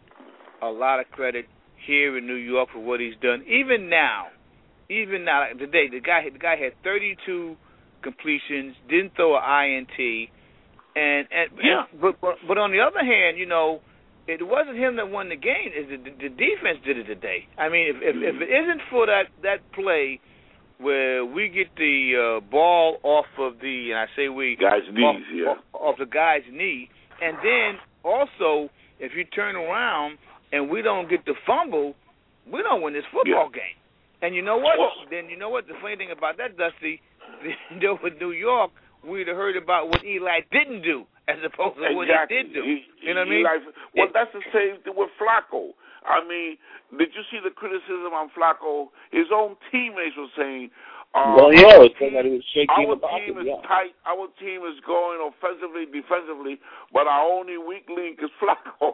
a lot of credit here in New York for what he's done. Even now, even now, like today, the guy the guy had thirty-two completions, didn't throw an I N T, and and yeah. but, but but on the other hand, you know, it wasn't him that won the game. The, the, the defense did it today. I mean, if, if, if it isn't for that, that play where we get the uh, ball off of the, and I say we, guy's knees, off, yeah. off, off the guy's knee, and then also if you turn around and we don't get the fumble, we don't win this football yeah. game. And you know what? Well, then you know what? The funny thing about that, Dusty, you know, with New York, we'd have heard about what Eli didn't do as opposed to exactly. what he did do. He, you know what I mean? Eli, well, it, that's the same thing with Flacco. I mean, did you see the criticism on Flacco? His own teammates were saying, uh, well, yeah, it was saying that he was shaky our in the pocket, team is yeah. tight, our team is going offensively, defensively, but our only weak link is Flacco.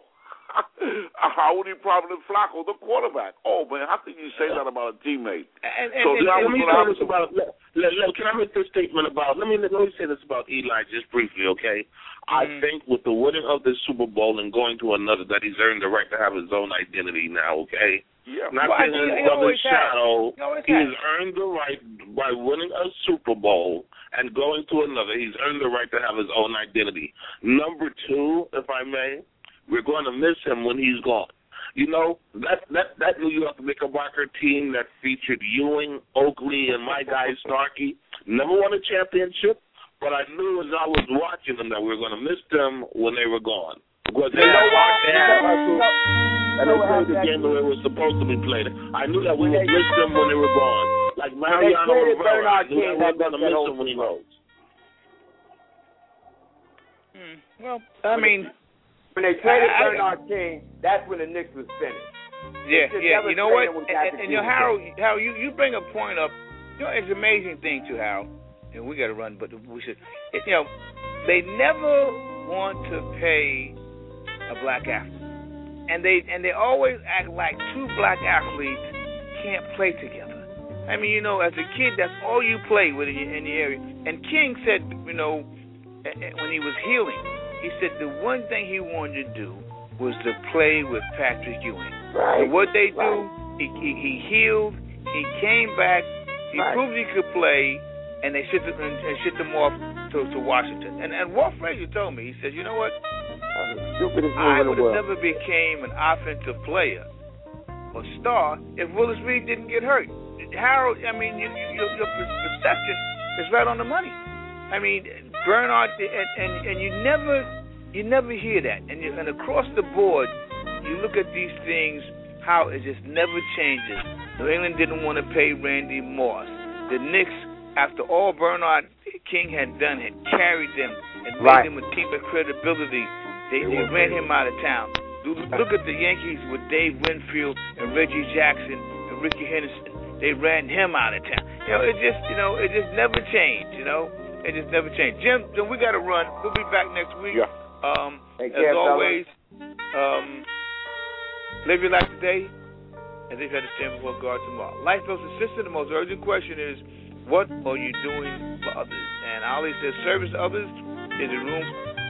Our only problem is Flacco, the quarterback. Oh, man, how can you say that about a teammate? And, and, so and, that let was me what say I was this about. Let, let, let, can I make this statement about? Let me let me say this about Eli just briefly, okay? Mm-hmm. I think with the winning of the Super Bowl and going to another, that he's earned the right to have his own identity now, okay? Yeah. Not well, in his brother's shadow. He has earned the right by winning a Super Bowl and going to another. He's earned the right to have his own identity. Number two, if I may, we're going to miss him when he's gone. You know, that that that New York Knickerbocker team that featured Ewing, Oakley, and my guy Starkey never won a championship, but I knew as I was watching them that we were going to miss them when they were gone. Because they had heart, they had hustle, and they played the game the way it was supposed to be played. I knew that we would miss them when they were gone. Like Mariano Rivera, I knew that we were going to miss them when he goes. Hmm. Well, I mean... When they traded Bernard King, that's when the Knicks was finished. Yeah, yeah. You know what? And, and, and you know, Harold, Harold, you, you bring a point up. You know, it's an amazing thing too, Harold. And we got to run, but we should. It, you know, they never want to pay a black athlete, and they and they always act like two black athletes can't play together. I mean, you know, as a kid, that's all you play with in, in the area. And King said, you know, when he was healing. He said the one thing he wanted to do was to play with Patrick Ewing. Right. And what they do, right. he, he he healed, he came back, he right. proved he could play, and they shipped him, and, and shipped him off to, to Washington. And and Walt Frazier told me, he said, you know what? Stupidest move I in the would world. have never became an offensive player or star if Willis Reed didn't get hurt. Harold, I mean, you, you, your, your perception is right on the money. I mean, Bernard, and, and, and you never you never hear that. And, you, and across the board, you look at these things, how it just never changes. New England didn't want to pay Randy Moss. The Knicks, after all Bernard King had done, had carried them and made right. them a team of credibility. They, they ran him out of town. Look at the Yankees with Dave Winfield and Reggie Jackson and Ricky Henderson. They ran him out of town. You know, it just, you know, it just never changed, you know. It just never changed. Jim, Jim, we got to run. We'll be back next week. Yeah. Um, Take as care, always, um, live your life today as if you had to stand before God tomorrow. Life, brothers and sisters, the most urgent question is, what are you doing for others? And I always say, service to others is a room,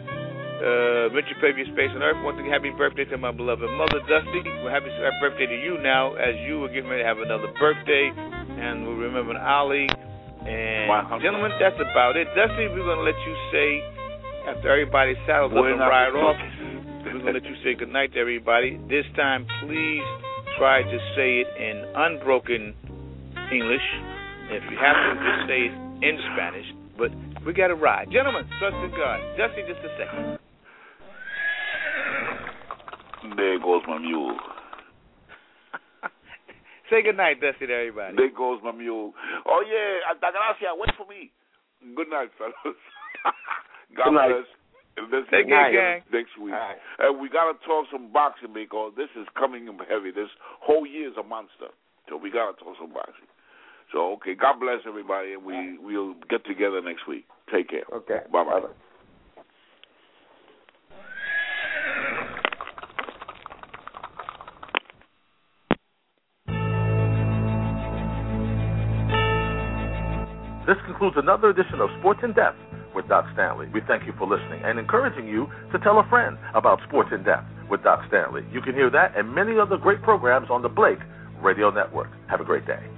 uh, Richard Pavia Space on Earth. Once again, happy birthday to my beloved mother, Dusty. Well, happy birthday to you now, as you are getting ready to have another birthday. And we'll remember Ali. And, gentlemen, that's about it. Dusty, we're going to let you say, after everybody saddles up and ride off, we're going to let you say goodnight to everybody. This time, please try to say it in unbroken English. If you have to, just say it in Spanish. But we got to ride. Gentlemen, trust in God. Dusty, just a second. There goes my mule. Say goodnight, Dusty, to everybody. There goes my mule. Oh, yeah. Hasta gracias. Wait for me. Good night, fellas. God Good night. bless. This Take care, gang. Next week. Right. And we got to talk some boxing because this is coming in heavy. This whole year is a monster. So we got to talk some boxing. So, okay. God bless everybody, and we, we'll get together next week. Take care. Okay. Bye-bye. Bye-bye. This concludes another edition of Sports in Depth with Doc Stanley. We thank you for listening and encouraging you to tell a friend about Sports in Depth with Doc Stanley. You can hear that and many other great programs on the Blake Radio Network. Have a great day.